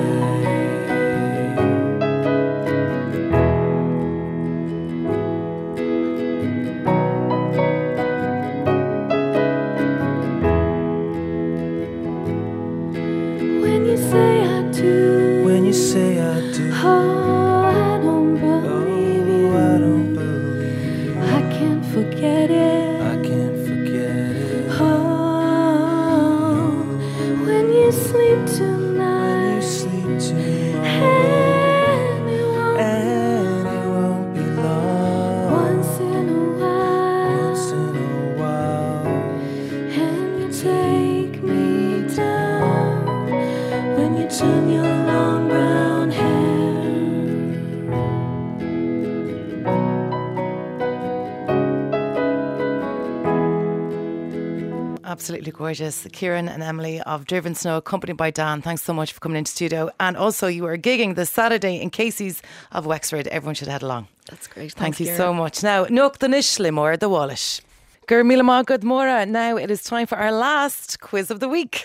When you say I do, When you say I do, oh, I don't believe you. oh, I don't believe you. I can't forget it. I can't forget it. Oh, when you sleep tonight, You sleep tomorrow, and it won't and it won't be long. once in a while, Once in a while, and you take me down when you turn your long brown hair. Absolutely gorgeous. Kieran and Emily of Driven Snow, accompanied by Dan. Thanks so much for coming into studio. And also, you are gigging this Saturday in Casey's of Wexford. Everyone should head along. That's great. Thank Thanks, you Ciara. so much. Now, Nook the Nishlimor, the Wallish. Gur Milama Good Mora. Now it is time for our last quiz of the week.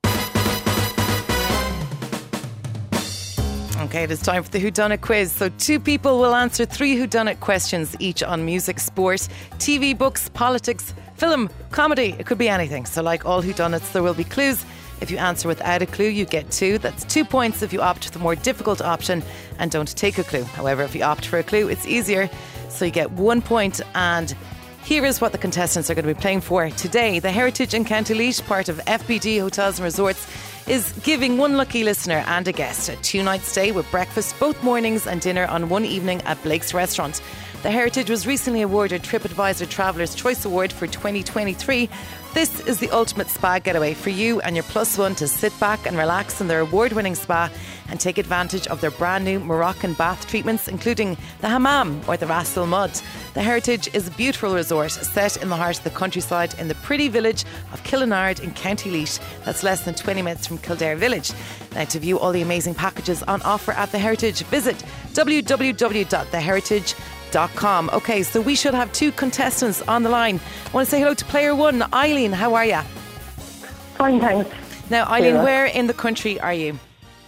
Okay, it is time for the Whodunit quiz. So two people will answer three Whodunit questions, each on music, sport, T V, books, politics, film, comedy. It could be anything. So like all Whodunits, there will be clues. If you answer without a clue, you get two. That's two points if you opt for the more difficult option and don't take a clue. However, if you opt for a clue, it's easier. So you get one point. And here is what the contestants are going to be playing for today. The Heritage in County Laois, part of F B D Hotels and Resorts, is giving one lucky listener and a guest a two-night stay with breakfast both mornings and dinner on one evening at Blake's Restaurant. The Heritage was recently awarded TripAdvisor Traveller's Choice Award for twenty twenty-three. This is the ultimate spa getaway for you and your plus one to sit back and relax in their award-winning spa and take advantage of their brand new Moroccan bath treatments, including the hammam or the Ras El Mud. The Heritage is a beautiful resort set in the heart of the countryside in the pretty village of Killinard in County Laois. That's less than twenty minutes from Kildare Village. Now, to view all the amazing packages on offer at The Heritage, visit w w w dot the heritage dot com. Okay, so we should have two contestants on the line. I want to say hello to player one, Eileen. How are you? Fine, thanks. Now, Eileen, Yeah. where in the country are you?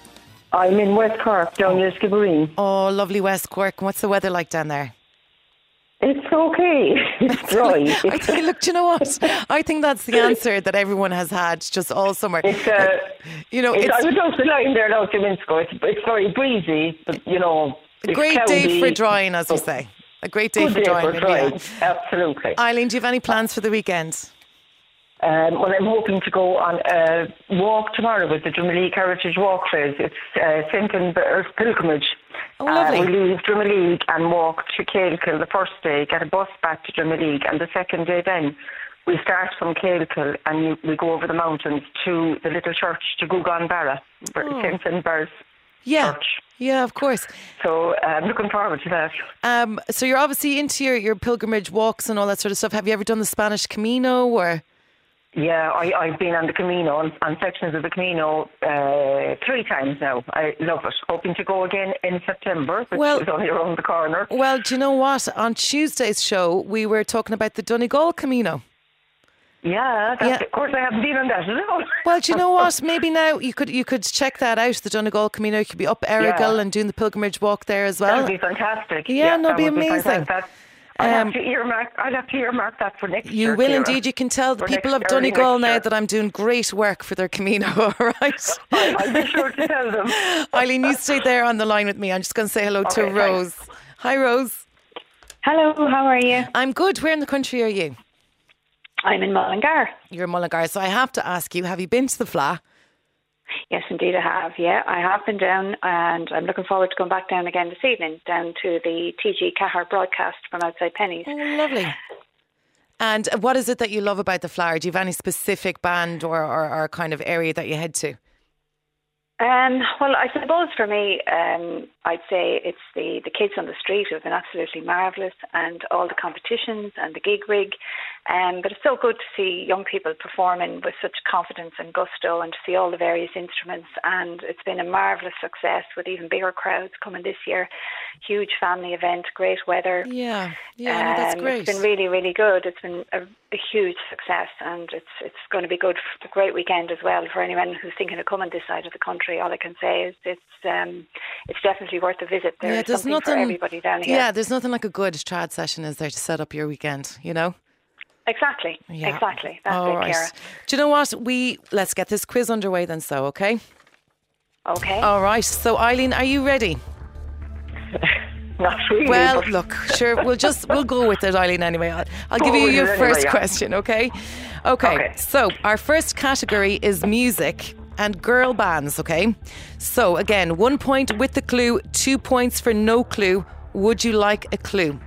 I'm in West Cork, down near Skibbereen. Oh, lovely West Cork. What's the weather like down there? It's okay. It's dry. I think, look, do you know what? I think that's the answer that everyone has had just all summer. It's, uh, you know, it's, it's I was just lying there now, Kiminsko. It's, it's very breezy, but, you know, a it's great day cloudy. for drying, as we But say. A great day Good for day drying. for maybe, drying, yeah. absolutely. Eileen, do you have any plans for the weekend? Um, well, I'm hoping to go on a walk tomorrow with the Drumalee Heritage Walk Trails. It's uh, Saint Inver's pilgrimage. Oh, lovely. Uh, we leave Drumalee and walk to Cailkill the first day, get a bus back to Drumalee, and the second day then we start from Cailkill and we go over the mountains to the little church to Gugan Barra, Oh. Saint Inver's Yeah. church. Yeah, of course. So uh, I'm looking forward to that. Um, so you're obviously into your, your pilgrimage walks and all that sort of stuff. Have you ever done the Spanish Camino or? Yeah, I, I've been on the Camino, on, on sections of the Camino uh, three times now. I love it. Hoping to go again in September, which Well- is only around the corner. Well, do you know what? On Tuesday's show, we were talking about the Donegal Camino. Yeah, that's, Yeah. of course I haven't been on that at all. Well, do you know what? Maybe now you could you could check that out. The Donegal Camino. You could be up Errigal Yeah. and doing the pilgrimage walk there as well. That'd be fantastic. Yeah, no, that be would amazing. fantastic. That- I'll, Um, have to earmark, I'll have to earmark that for next You year. will Ciara. indeed. You can tell the For people next- of early Donegal next now year. that I'm doing great work for their Camino. All right. I'll, I'll be sure to tell them. Eileen, you stay there on the line with me. I'm just going to say hello to Okay, Rose. Hi, Rose. Hello, how are you? I'm good. Where in the country are you? I'm in Mullingar. You're in Mullingar. So I have to ask you, have you been to the Fleadh? Yes, indeed I have. Yeah, I have been down and I'm looking forward to going back down again this evening, down to the T G Cahar broadcast from outside Penny's. Oh, lovely. And what is it that you love about the Fleadh? Do you have any specific band or, or, or kind of area that you head to? Um, well, I suppose for me, um, I'd say it's the, the kids on the street who have been absolutely marvellous, and all the competitions and the gig rig. Um, but it's so good to see young people performing with such confidence and gusto, and to see all the various instruments. And it's been a marvellous success with even bigger crowds coming this year. Huge family event, great weather. Yeah, yeah, no, that's Um, great. It's been really, really good. It's been a, a huge success, and it's it's going to be good, for a great weekend as well for anyone who's thinking of coming this side of the country. All I can say is it's um, it's definitely worth a visit. There's, yeah, there's something nothing, for everybody down here. Yeah, there's nothing like a good trad session, is there, to set up your weekend, you know? Exactly, Yeah. exactly. That's All it, right. Ciara. Do you know what? We Let's get this quiz underway then, so, okay? Okay. All right. So, Eileen, are you ready? Not really. Well, but- look, sure, we'll just we'll go with it, Eileen. Anyway, I'll, I'll give Go you with your it anyway, first yeah. question, okay? okay? Okay. So our first category is music and girl bands. Okay. So again, one point with the clue, two points for no clue. Would you like a clue?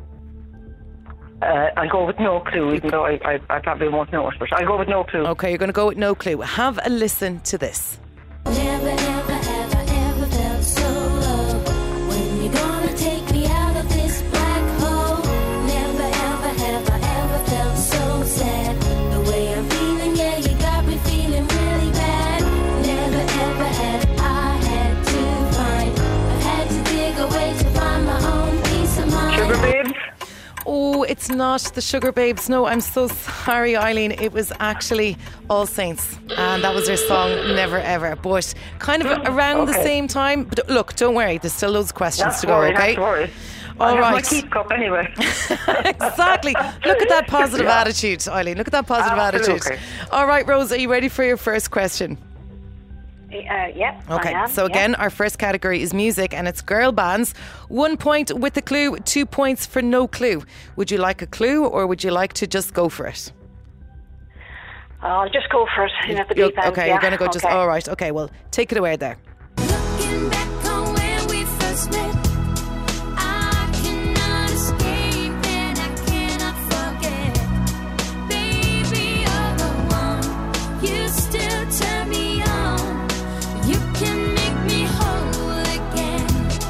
Uh, I'll go with no clue, even though I, I, I probably won't know it, but I'll go with no clue. Okay, you're going to go with no clue. Have a listen to this. Never, ever, ever, ever felt so low. When you gonna take me out of this black hole? Never, ever, ever, ever felt so sad. The way I'm feeling, yeah, you got me feeling really bad. Never, ever had I had to find. I've had to dig away to find my own peace of mind. Sugar Babes? Oh, it's not the Sugar Babes. No, I'm so sorry, Eileen. It was actually All Saints, and that was their song Never Ever. But kind of around the Okay. same time. But look, don't worry. There's still loads of questions Not to to go. worry, Okay. not to worry. All I have my right. keep cup anyway. Exactly. Look at that positive Yeah. attitude, Eileen. Look at that positive Absolutely. attitude. All right, Rose, are you ready for your first question? Uh, yeah. Okay, I am, so yeah. again, our first category is music and it's girl bands. One point with the clue, two points for no clue. Would you like a clue or would you like to just go for it? I'll just go for it in at the You'll- deep end. okay, yeah. you're going to go just, Okay. all right. Okay, well, take it away there. Looking back on when we first met, I cannot escape and I cannot forget. Baby, you're the one. You still turn me on. You can make me whole again.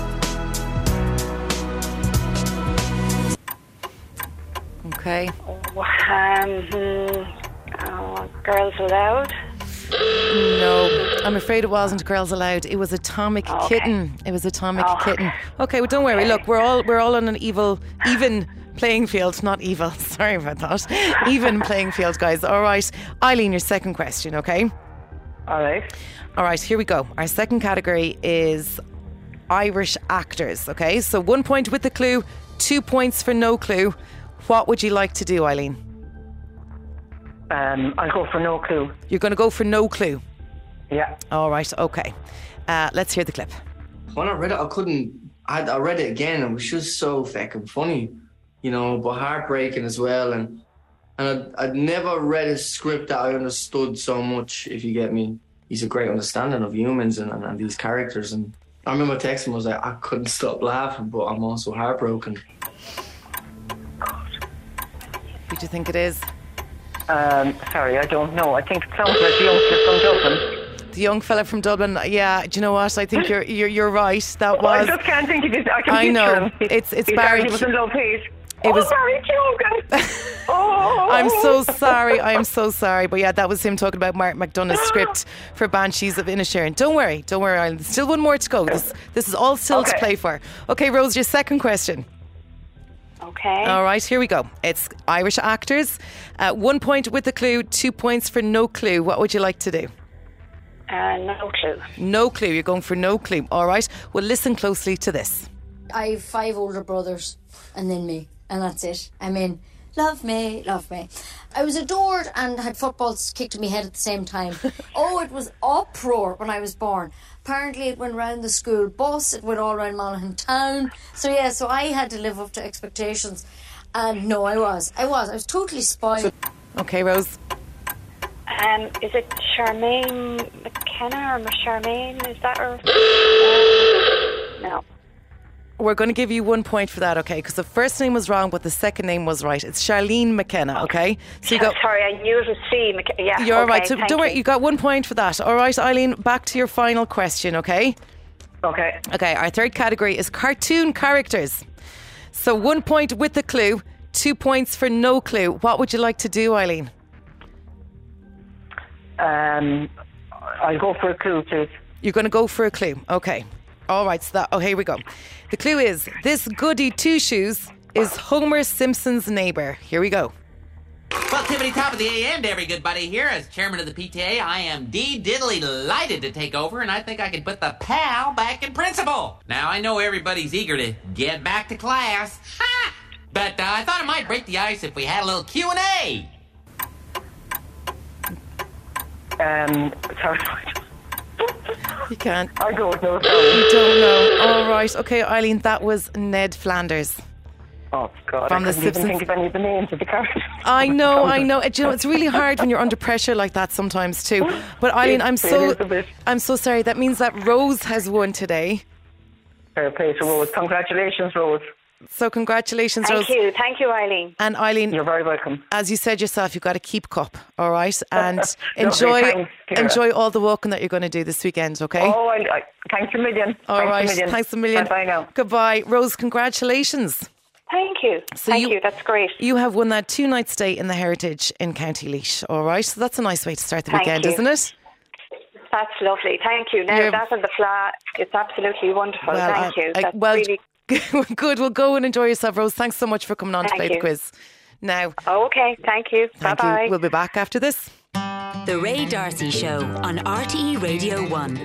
Okay. Um, hmm, oh, Girls Aloud. No, I'm afraid it wasn't Girls Aloud. It was Atomic Okay. Kitten. It was Atomic Oh. Kitten. Okay, well, don't worry. Look, we're all we're all on an evil, even playing field. Not evil. Sorry about that. Even playing field, guys. All right, Eileen, your second question. Okay. All right. All right, here we go. Our second category is Irish actors. Okay, so one point with the clue, two points for no clue. What would you like to do, Eileen? Um, I'll go for no clue. You're going to go for no clue. Yeah. All right, okay. Uh, let's hear the clip. When I read it, I couldn't. I, I read it again. It was just so fucking funny, you know, but heartbreaking as well. And and I'd, I'd never read a script that I understood so much. If you get me, he's a great understanding of humans and, and, and these characters. And I remember texting him. I was like, I couldn't stop laughing, but I'm also heartbroken. Who do you think it is? Um, sorry, I don't know. I think it sounds like the youngster from Dublin. The young fella from Dublin. Yeah, do you know what? I think you're you're, you're right. That Well, I was. just can't think of his. I can I picture know. him. It's- it's He- Barry He was in Love Hate. It oh, was- Barry Keoghan. Oh, I'm so sorry. I am so sorry. But yeah, that was him talking about Mark McDonagh's script for Banshees of Inisherin. Don't worry. Don't worry, Ireland. There's still one more to go. This this is all still to Okay. play for. Okay, Rose, your second question. Okay. All right, here we go. It's Irish actors. Uh, one point with the clue, two points for no clue. What would you like to do? Uh, no clue. No clue. You're going for no clue. All right. Well, listen closely to this. I have five older brothers and then me, and that's it. I mean, love me, love me. I was adored and had footballs kicked in my head at the same time. Oh, it was uproar when I was born. Apparently it went round the school bus, it went all around Monaghan town. So yeah, so I had to live up to expectations. And no, I was. I was. I was totally spoiled. Okay, Rose. Um, is it Charmaine McKenna or Charmaine? Is that her? Uh, no. We're going to give you one point for that, okay? Because the first name was wrong, but the second name was right. It's Charlene McKenna, okay? So you got. Sorry, I knew it was C. McK- yeah, You're all okay, right. So thank don't worry, you. you got one point for that. All right, Eileen, back to your final question, okay? Okay. Okay, our third category is cartoon characters. So one point with the clue, two points for no clue. What would you like to do, Eileen? Um, I'll go for a clue, please. You're going to go for a clue. Okay. All right, so that, oh, here we go. The clue is, this goody two-shoes is Homer Simpson's neighbour. Here we go. Well, Tiffany, top of the A M to every good buddy here. As chairman of the P T A, I am D-diddly delighted to take over, and I think I can put the pal back in principal. Now, I know everybody's eager to get back to class, ha! But uh, I thought it might break the ice if we had a little Q and A. Um, sorry. You can't. I don't know. Sorry. You don't know. All right. Okay, Eileen, that was Ned Flanders. Oh, God. From I the couldn't even Simpsons. think of any of the names of the characters. I know, I know. Do you know, it's really hard when you're under pressure like that sometimes too. But Eileen, I'm so, It is a bit. I'm so sorry. That means that Rose has won today. Fair play to Rose. Congratulations, Rose. So congratulations, Thank Rose. you. Thank you, Eileen. And Eileen, You're very welcome. as you said yourself, you've got to keep cup, all right? And Lovely, enjoy thanks, Ciara. enjoy all the walking that you're going to do this weekend, okay? Oh, I, I, thanks a million. all thanks right. A million. Thanks a million. Bye-bye now. Goodbye. Rose, congratulations. Thank you. So Thank you- you. That's great. You have won that two night stay in the Heritage in County Laois, all right? So that's a nice way to start the Thank weekend, you. isn't it? That's lovely. Thank you. Now, You're- that and the flat, it's absolutely wonderful. Well, Thank I- you. I- That's well, really... Good. Well, go and enjoy yourself, Rose. Thanks so much for coming on to Thank play the you. quiz. Now, Oh, okay. Thank you. thank Bye-bye. you. We'll be back after this. The Ray Darcy Show on R T E Radio one.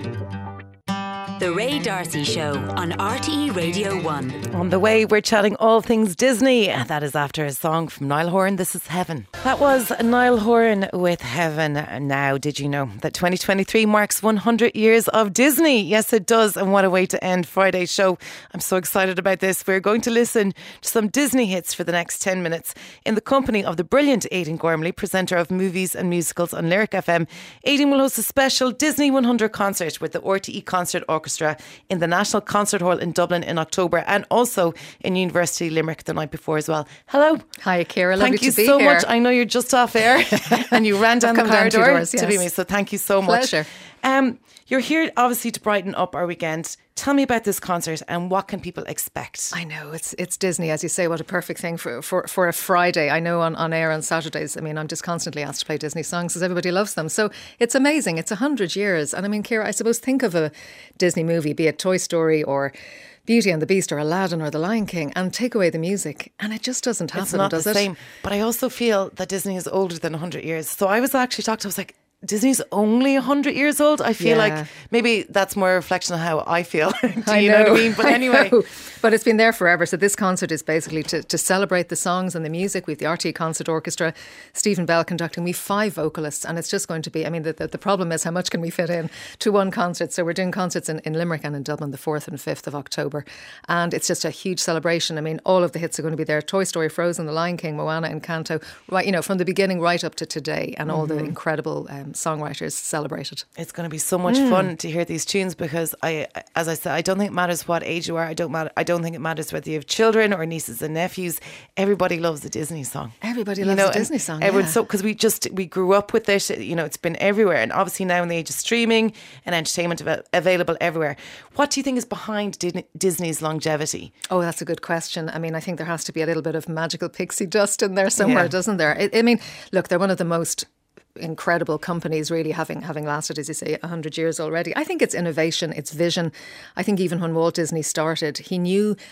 The Ray Darcy Show on R T E Radio one. On the way, we're chatting all things Disney. That is after a song from Niall Horan. This is Heaven. That was Niall Horan with Heaven. Now, did you know that twenty twenty-three marks one hundred years of Disney? Yes, it does. And what a way to end Friday's show. I'm so excited about this. We're going to listen to some Disney hits for the next ten minutes in the company of the brilliant Aidan Gormley, presenter of movies and musicals on Lyric F M. Aidan will host a special Disney one hundred concert with the R T E Concert Orchestra in the National Concert Hall in Dublin in October, and also in University Limerick the night before as well. Hello. Hi, Ciara. Lovely Thank you to be so here. much. I know you're just off air and you ran down the come down two corridor doors, to be yes. me, so thank you so much. Pleasure. Um, you're here obviously to brighten up our weekend. Tell me about this concert and what can people expect? I know, it's it's Disney, as you say. What a perfect thing for, for, for a Friday. I know on, on air on Saturdays, I mean, I'm just constantly asked to play Disney songs because everybody loves them. So it's amazing. It's one hundred years. And I mean, Ciara, I suppose think of a Disney movie, be it Toy Story or Beauty and the Beast or Aladdin or The Lion King, and take away the music, and it just doesn't happen, It's not does the it? same. But I also feel that Disney is older than one hundred years. So I was actually talked, I was like, Disney's only one hundred years old. I feel Yeah. like maybe that's more a reflection of how I feel. Do I you know, know, what I mean? But I anyway. know. But it's been there forever. So this concert is basically to, to celebrate the songs and the music. We've the R T E Concert Orchestra, Stephen Bell conducting. We've five vocalists, and it's just going to be, I mean, the, the, the problem is how much can we fit in to one concert? So we're doing concerts in, in Limerick and in Dublin the fourth and fifth of October. And it's just a huge celebration. I mean, all of the hits are going to be there. Toy Story, Frozen, The Lion King, Moana, Encanto, right, you know, from the beginning right up to today, and all the Mhm. incredible um, songwriters celebrated. It's going to be so much Mm. fun to hear these tunes because I, as I said, I don't think it matters what age you are. I don't matter. I don't think it matters whether you have children or nieces and nephews. Everybody loves a Disney song. Everybody You loves know, a and Disney song. Everyone, yeah. so because we just we grew up with it. You know, it's been everywhere, and obviously now in the age of streaming and entertainment av- available everywhere. What do you think is behind Di- Disney's longevity? Oh, that's a good question. I mean, I think there has to be a little bit of magical pixie dust in there somewhere, Yeah. doesn't there? I, I mean, look, they're one of the most incredible companies, really, having having lasted, as you say, one hundred years already. I think it's innovation, it's vision. I think even when Walt Disney started, he knew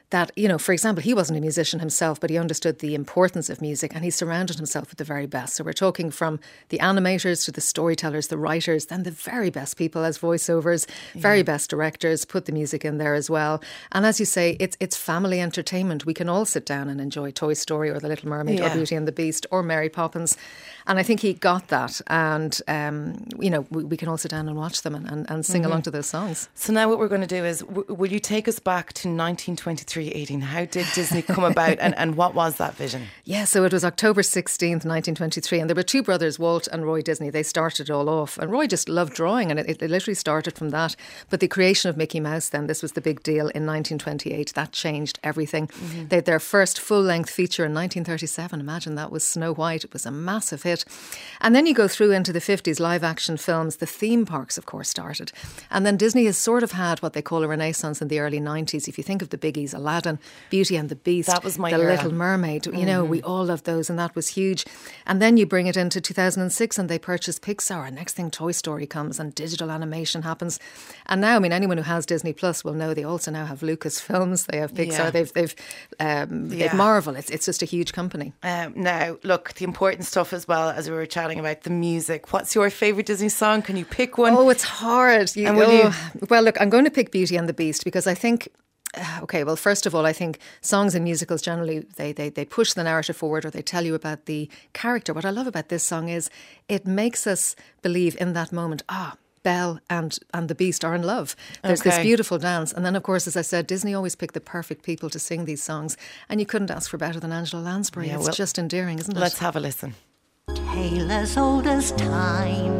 that, you know, for example, he wasn't a musician himself, but he understood the importance of music and he surrounded himself with the very best. So we're talking from the animators to the storytellers, the writers, then the very best people as voiceovers, very Yeah. best directors, put the music in there as well. And as you say, it's it's family entertainment. We can all sit down and enjoy Toy Story or The Little Mermaid Yeah. or Beauty and the Beast or Mary Poppins. And I think he got that. And, um, you know, we, we can all sit down and watch them and, and, and sing Mhm. along to those songs. So now what we're going to do is, w- will you take us back to nineteen twenty-three, eighteen? How did Disney come about and, and what was that vision? Yeah, so it was October sixteenth, nineteen twenty-three, and there were two brothers, Walt and Roy Disney. They started it all off, and Roy just loved drawing, and it, it literally started from that. But the creation of Mickey Mouse then, this was the big deal in nineteen twenty-eight. That changed everything. Mhm. They had their first full-length feature in nineteen thirty-seven. Imagine that was Snow White. It was a massive hit. And then you go through into the fifties, live-action films. The theme parks, of course, started. And then Disney has sort of had what they call a renaissance in the early nineties. If you think of the biggies, Aladdin, Beauty and the Beast, That was my The era. Little Mermaid, you know, Mhm. we all loved those and that was huge. And then you bring it into two thousand six and they purchased Pixar, and next thing Toy Story comes and digital animation happens. And now, I mean, anyone who has Disney Plus will know they also now have Lucasfilms, they have Pixar, Yeah. they've they've um, Yeah. they've Marvel. It's it's just a huge company. Um, now, look, the important stuff as well, as we were chatting about the music. What's your favourite Disney song? Can you pick one? Oh, it's hard. You, And will oh, you- Well, look, I'm going to pick Beauty and the Beast because I think, uh, okay, well, first of all, I think songs and musicals generally, they, they, they push the narrative forward or they tell you about the character. What I love about this song is it makes us believe in that moment, ah, Belle and, and the Beast are in love. There's this Okay. beautiful dance. And then, of course, as I said, Disney always picked the perfect people to sing these songs. And you couldn't ask for better than Angela Lansbury. Yeah, it's well, just endearing, isn't it? Let's have a listen. Tale as old as time,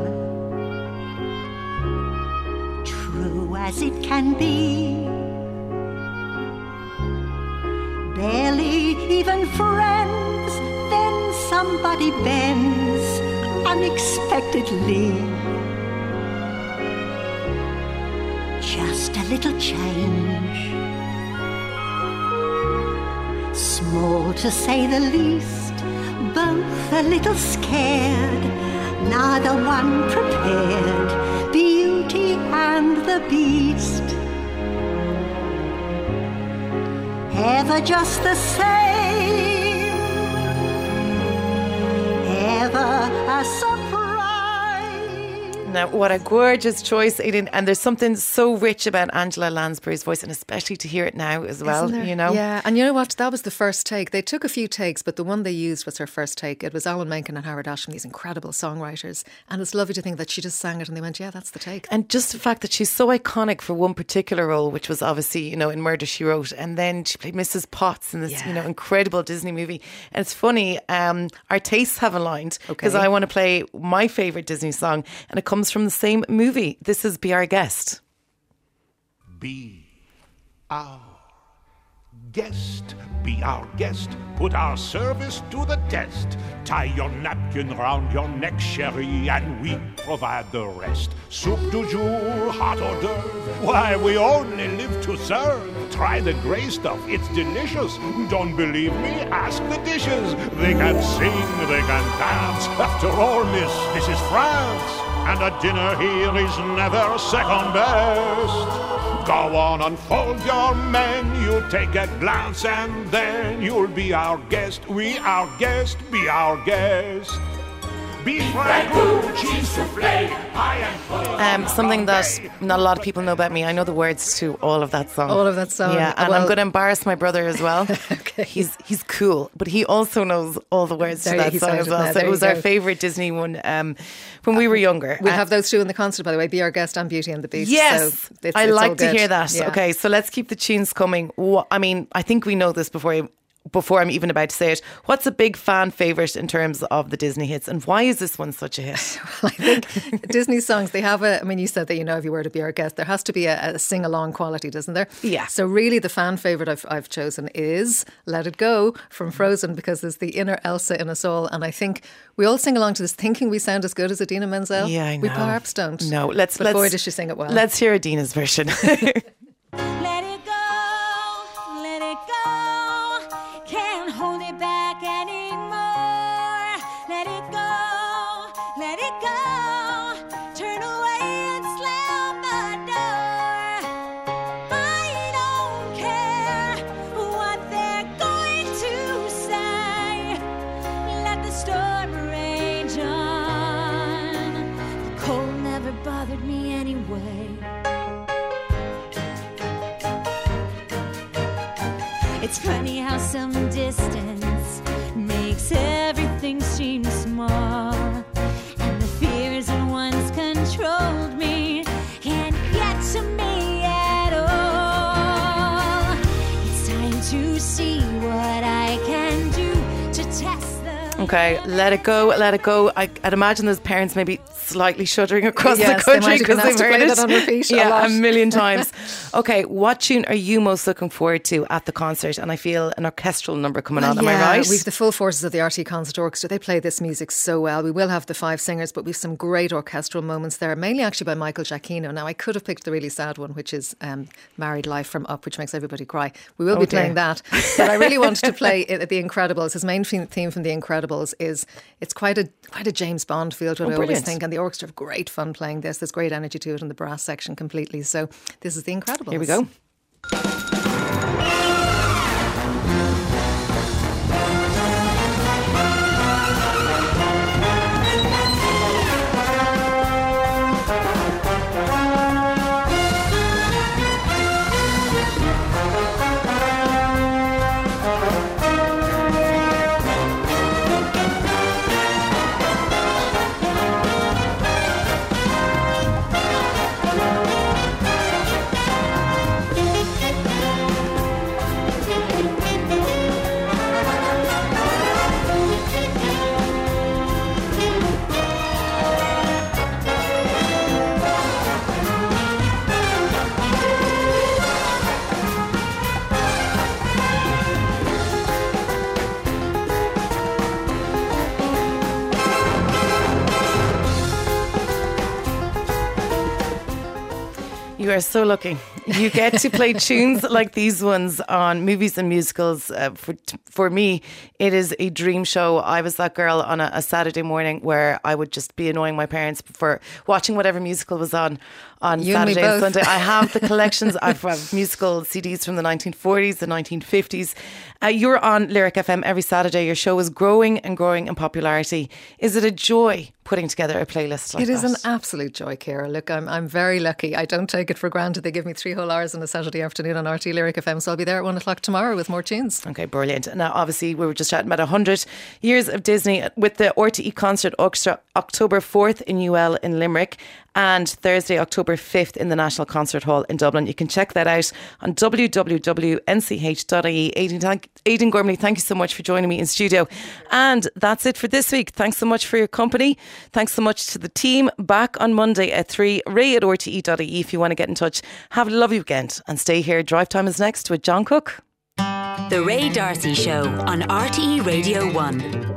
true as it can be. Barely even friends, then somebody bends unexpectedly. Just a little change, small to say the least, both a little scared, neither one prepared, Beauty and the Beast. Ever just the same, ever a surprise. Now, what a gorgeous choice, Aidan. And there's something so rich about Angela Lansbury's voice, and especially to hear it now as well, Isn't there? you know? Yeah, and you know what? That was the first take. They took a few takes, but the one they used was her first take. It was Alan Menken and Howard Ashman, these incredible songwriters. And it's lovely to think that she just sang it and they went, yeah, that's the take. And just the fact that she's so iconic for one particular role, which was obviously, you know, in Murder, She Wrote. And then she played Missus Potts in this, Yeah. you know, incredible Disney movie. And it's funny, um, our tastes have aligned because Okay. I want to play my favourite Disney song, and it comes from the same movie. This is Be Our Guest. Be our guest, be our guest, put our service to the test. Tie your napkin round your neck, Sherry, and we provide the rest. Soup du jour, hot hors d'oeuvre, why, we only live to serve. Try the grey stuff, it's delicious. Don't believe me? Ask the dishes. They can sing, they can dance. After all, miss, this is France. And a dinner here is never second best. Go on, unfold your menu, take a glance, and then you'll be our guest. We our guest, be our guest. Beef ragout, cheese souffle, pie and pudding. Um, something that not a lot of people know about me. I know the words to all of that song. All of that song. Yeah, and Well- I'm going to embarrass my brother as well. okay. He's he's cool, but he also knows all the words There to that he song said as it well. now, So there it was you our go. favourite Disney one um, when we were younger. We'll Uh, have those two in the concert, by the way. Be Our Guest and Beauty and the Beast. Yes, So it's, I it's all like to good. hear that. Yeah. Okay, so let's keep the tunes coming. Wha- I mean, I think we know this before before I'm even about to say it. What's a big fan favourite in terms of the Disney hits, and why is this one such a hit? I think Disney songs, they have a, I mean, you said that, you know, if you were to be our guest, there has to be a, a sing-along quality, doesn't there? Yeah. So really the fan favourite I've, I've chosen is Let It Go from Frozen, because there's the inner Elsa in us all. And I think we all sing along to this thinking we sound as good as Idina Menzel. Yeah, I know. We perhaps don't. No, let's. But let's boy, does she sing it well. Let's hear Adina's version. Let it go, let it go. Can't hold it back anymore. Let it go, let it go. Turn away and slam the door. I don't care It's funny how some distance makes everything seem small. And the fears that once controlled me can't get to me at all. It's time to see what I can do to test the... Okay, let it go, let it go. I, I'd imagine there's parents maybe slightly shuddering across Yes, the they country might even because have they've to heard play it that on repeat a yeah, lot. a million times. Okay, what tune are you most looking forward to at the concert? And I feel an orchestral number coming on, am yeah, I right? We've the full forces of the R T E Concert Orchestra. They play this music so well. We will have the five singers, but we've some great orchestral moments there, mainly actually by Michael Giacchino. Now, I could have picked the really sad one, which is um, Married Life from Up, which makes everybody cry. We will Oh, be dear. Oh, playing that. But I really wanted to play it, The Incredibles. His main theme theme from The Incredibles is, it's quite a quite a James Bond feel to it, Oh, I always brilliant. think. And the orchestra have great fun playing this. There's great energy to it in the brass section completely. So this is The Incredibles. Here we go. You are so lucky. You get to play tunes like these ones on movies and musicals. Uh, for for me, it is a dream show. I was that girl on a, a Saturday morning where I would just be annoying my parents for watching whatever musical was on on You and me Saturday and both. Sunday. I have the collections. I've have musical C Ds from the nineteen forties, the nineteen fifties. Uh, you're on Lyric F M every Saturday. Your show is growing and growing in popularity. Is it a joy putting together a playlist like It is that? an absolute joy, Ciara. Look, I'm I'm very lucky. I don't take it for granted. They give me three whole hours on a Saturday afternoon on R T Lyric F M, so I'll be there at one o'clock tomorrow with more tunes. Okay, brilliant. Now, obviously, we were just chatting about one hundred years of Disney with the R T E Concert Orchestra, October fourth in U L in Limerick and Thursday, October fifth in the National Concert Hall in Dublin. You can check that out on w w w dot n c h dot i e. Aidan, thank, Aidan Gormley, thank you so much for joining me in studio. And that's it for this week. Thanks so much for your company. Thanks so much to the team. Back on Monday at three, ray at r t e dot i e if you want to get in touch. Have a lovely weekend and stay here. Drive Time is next with John Cook. The Ray Darcy Show on R T E Radio one.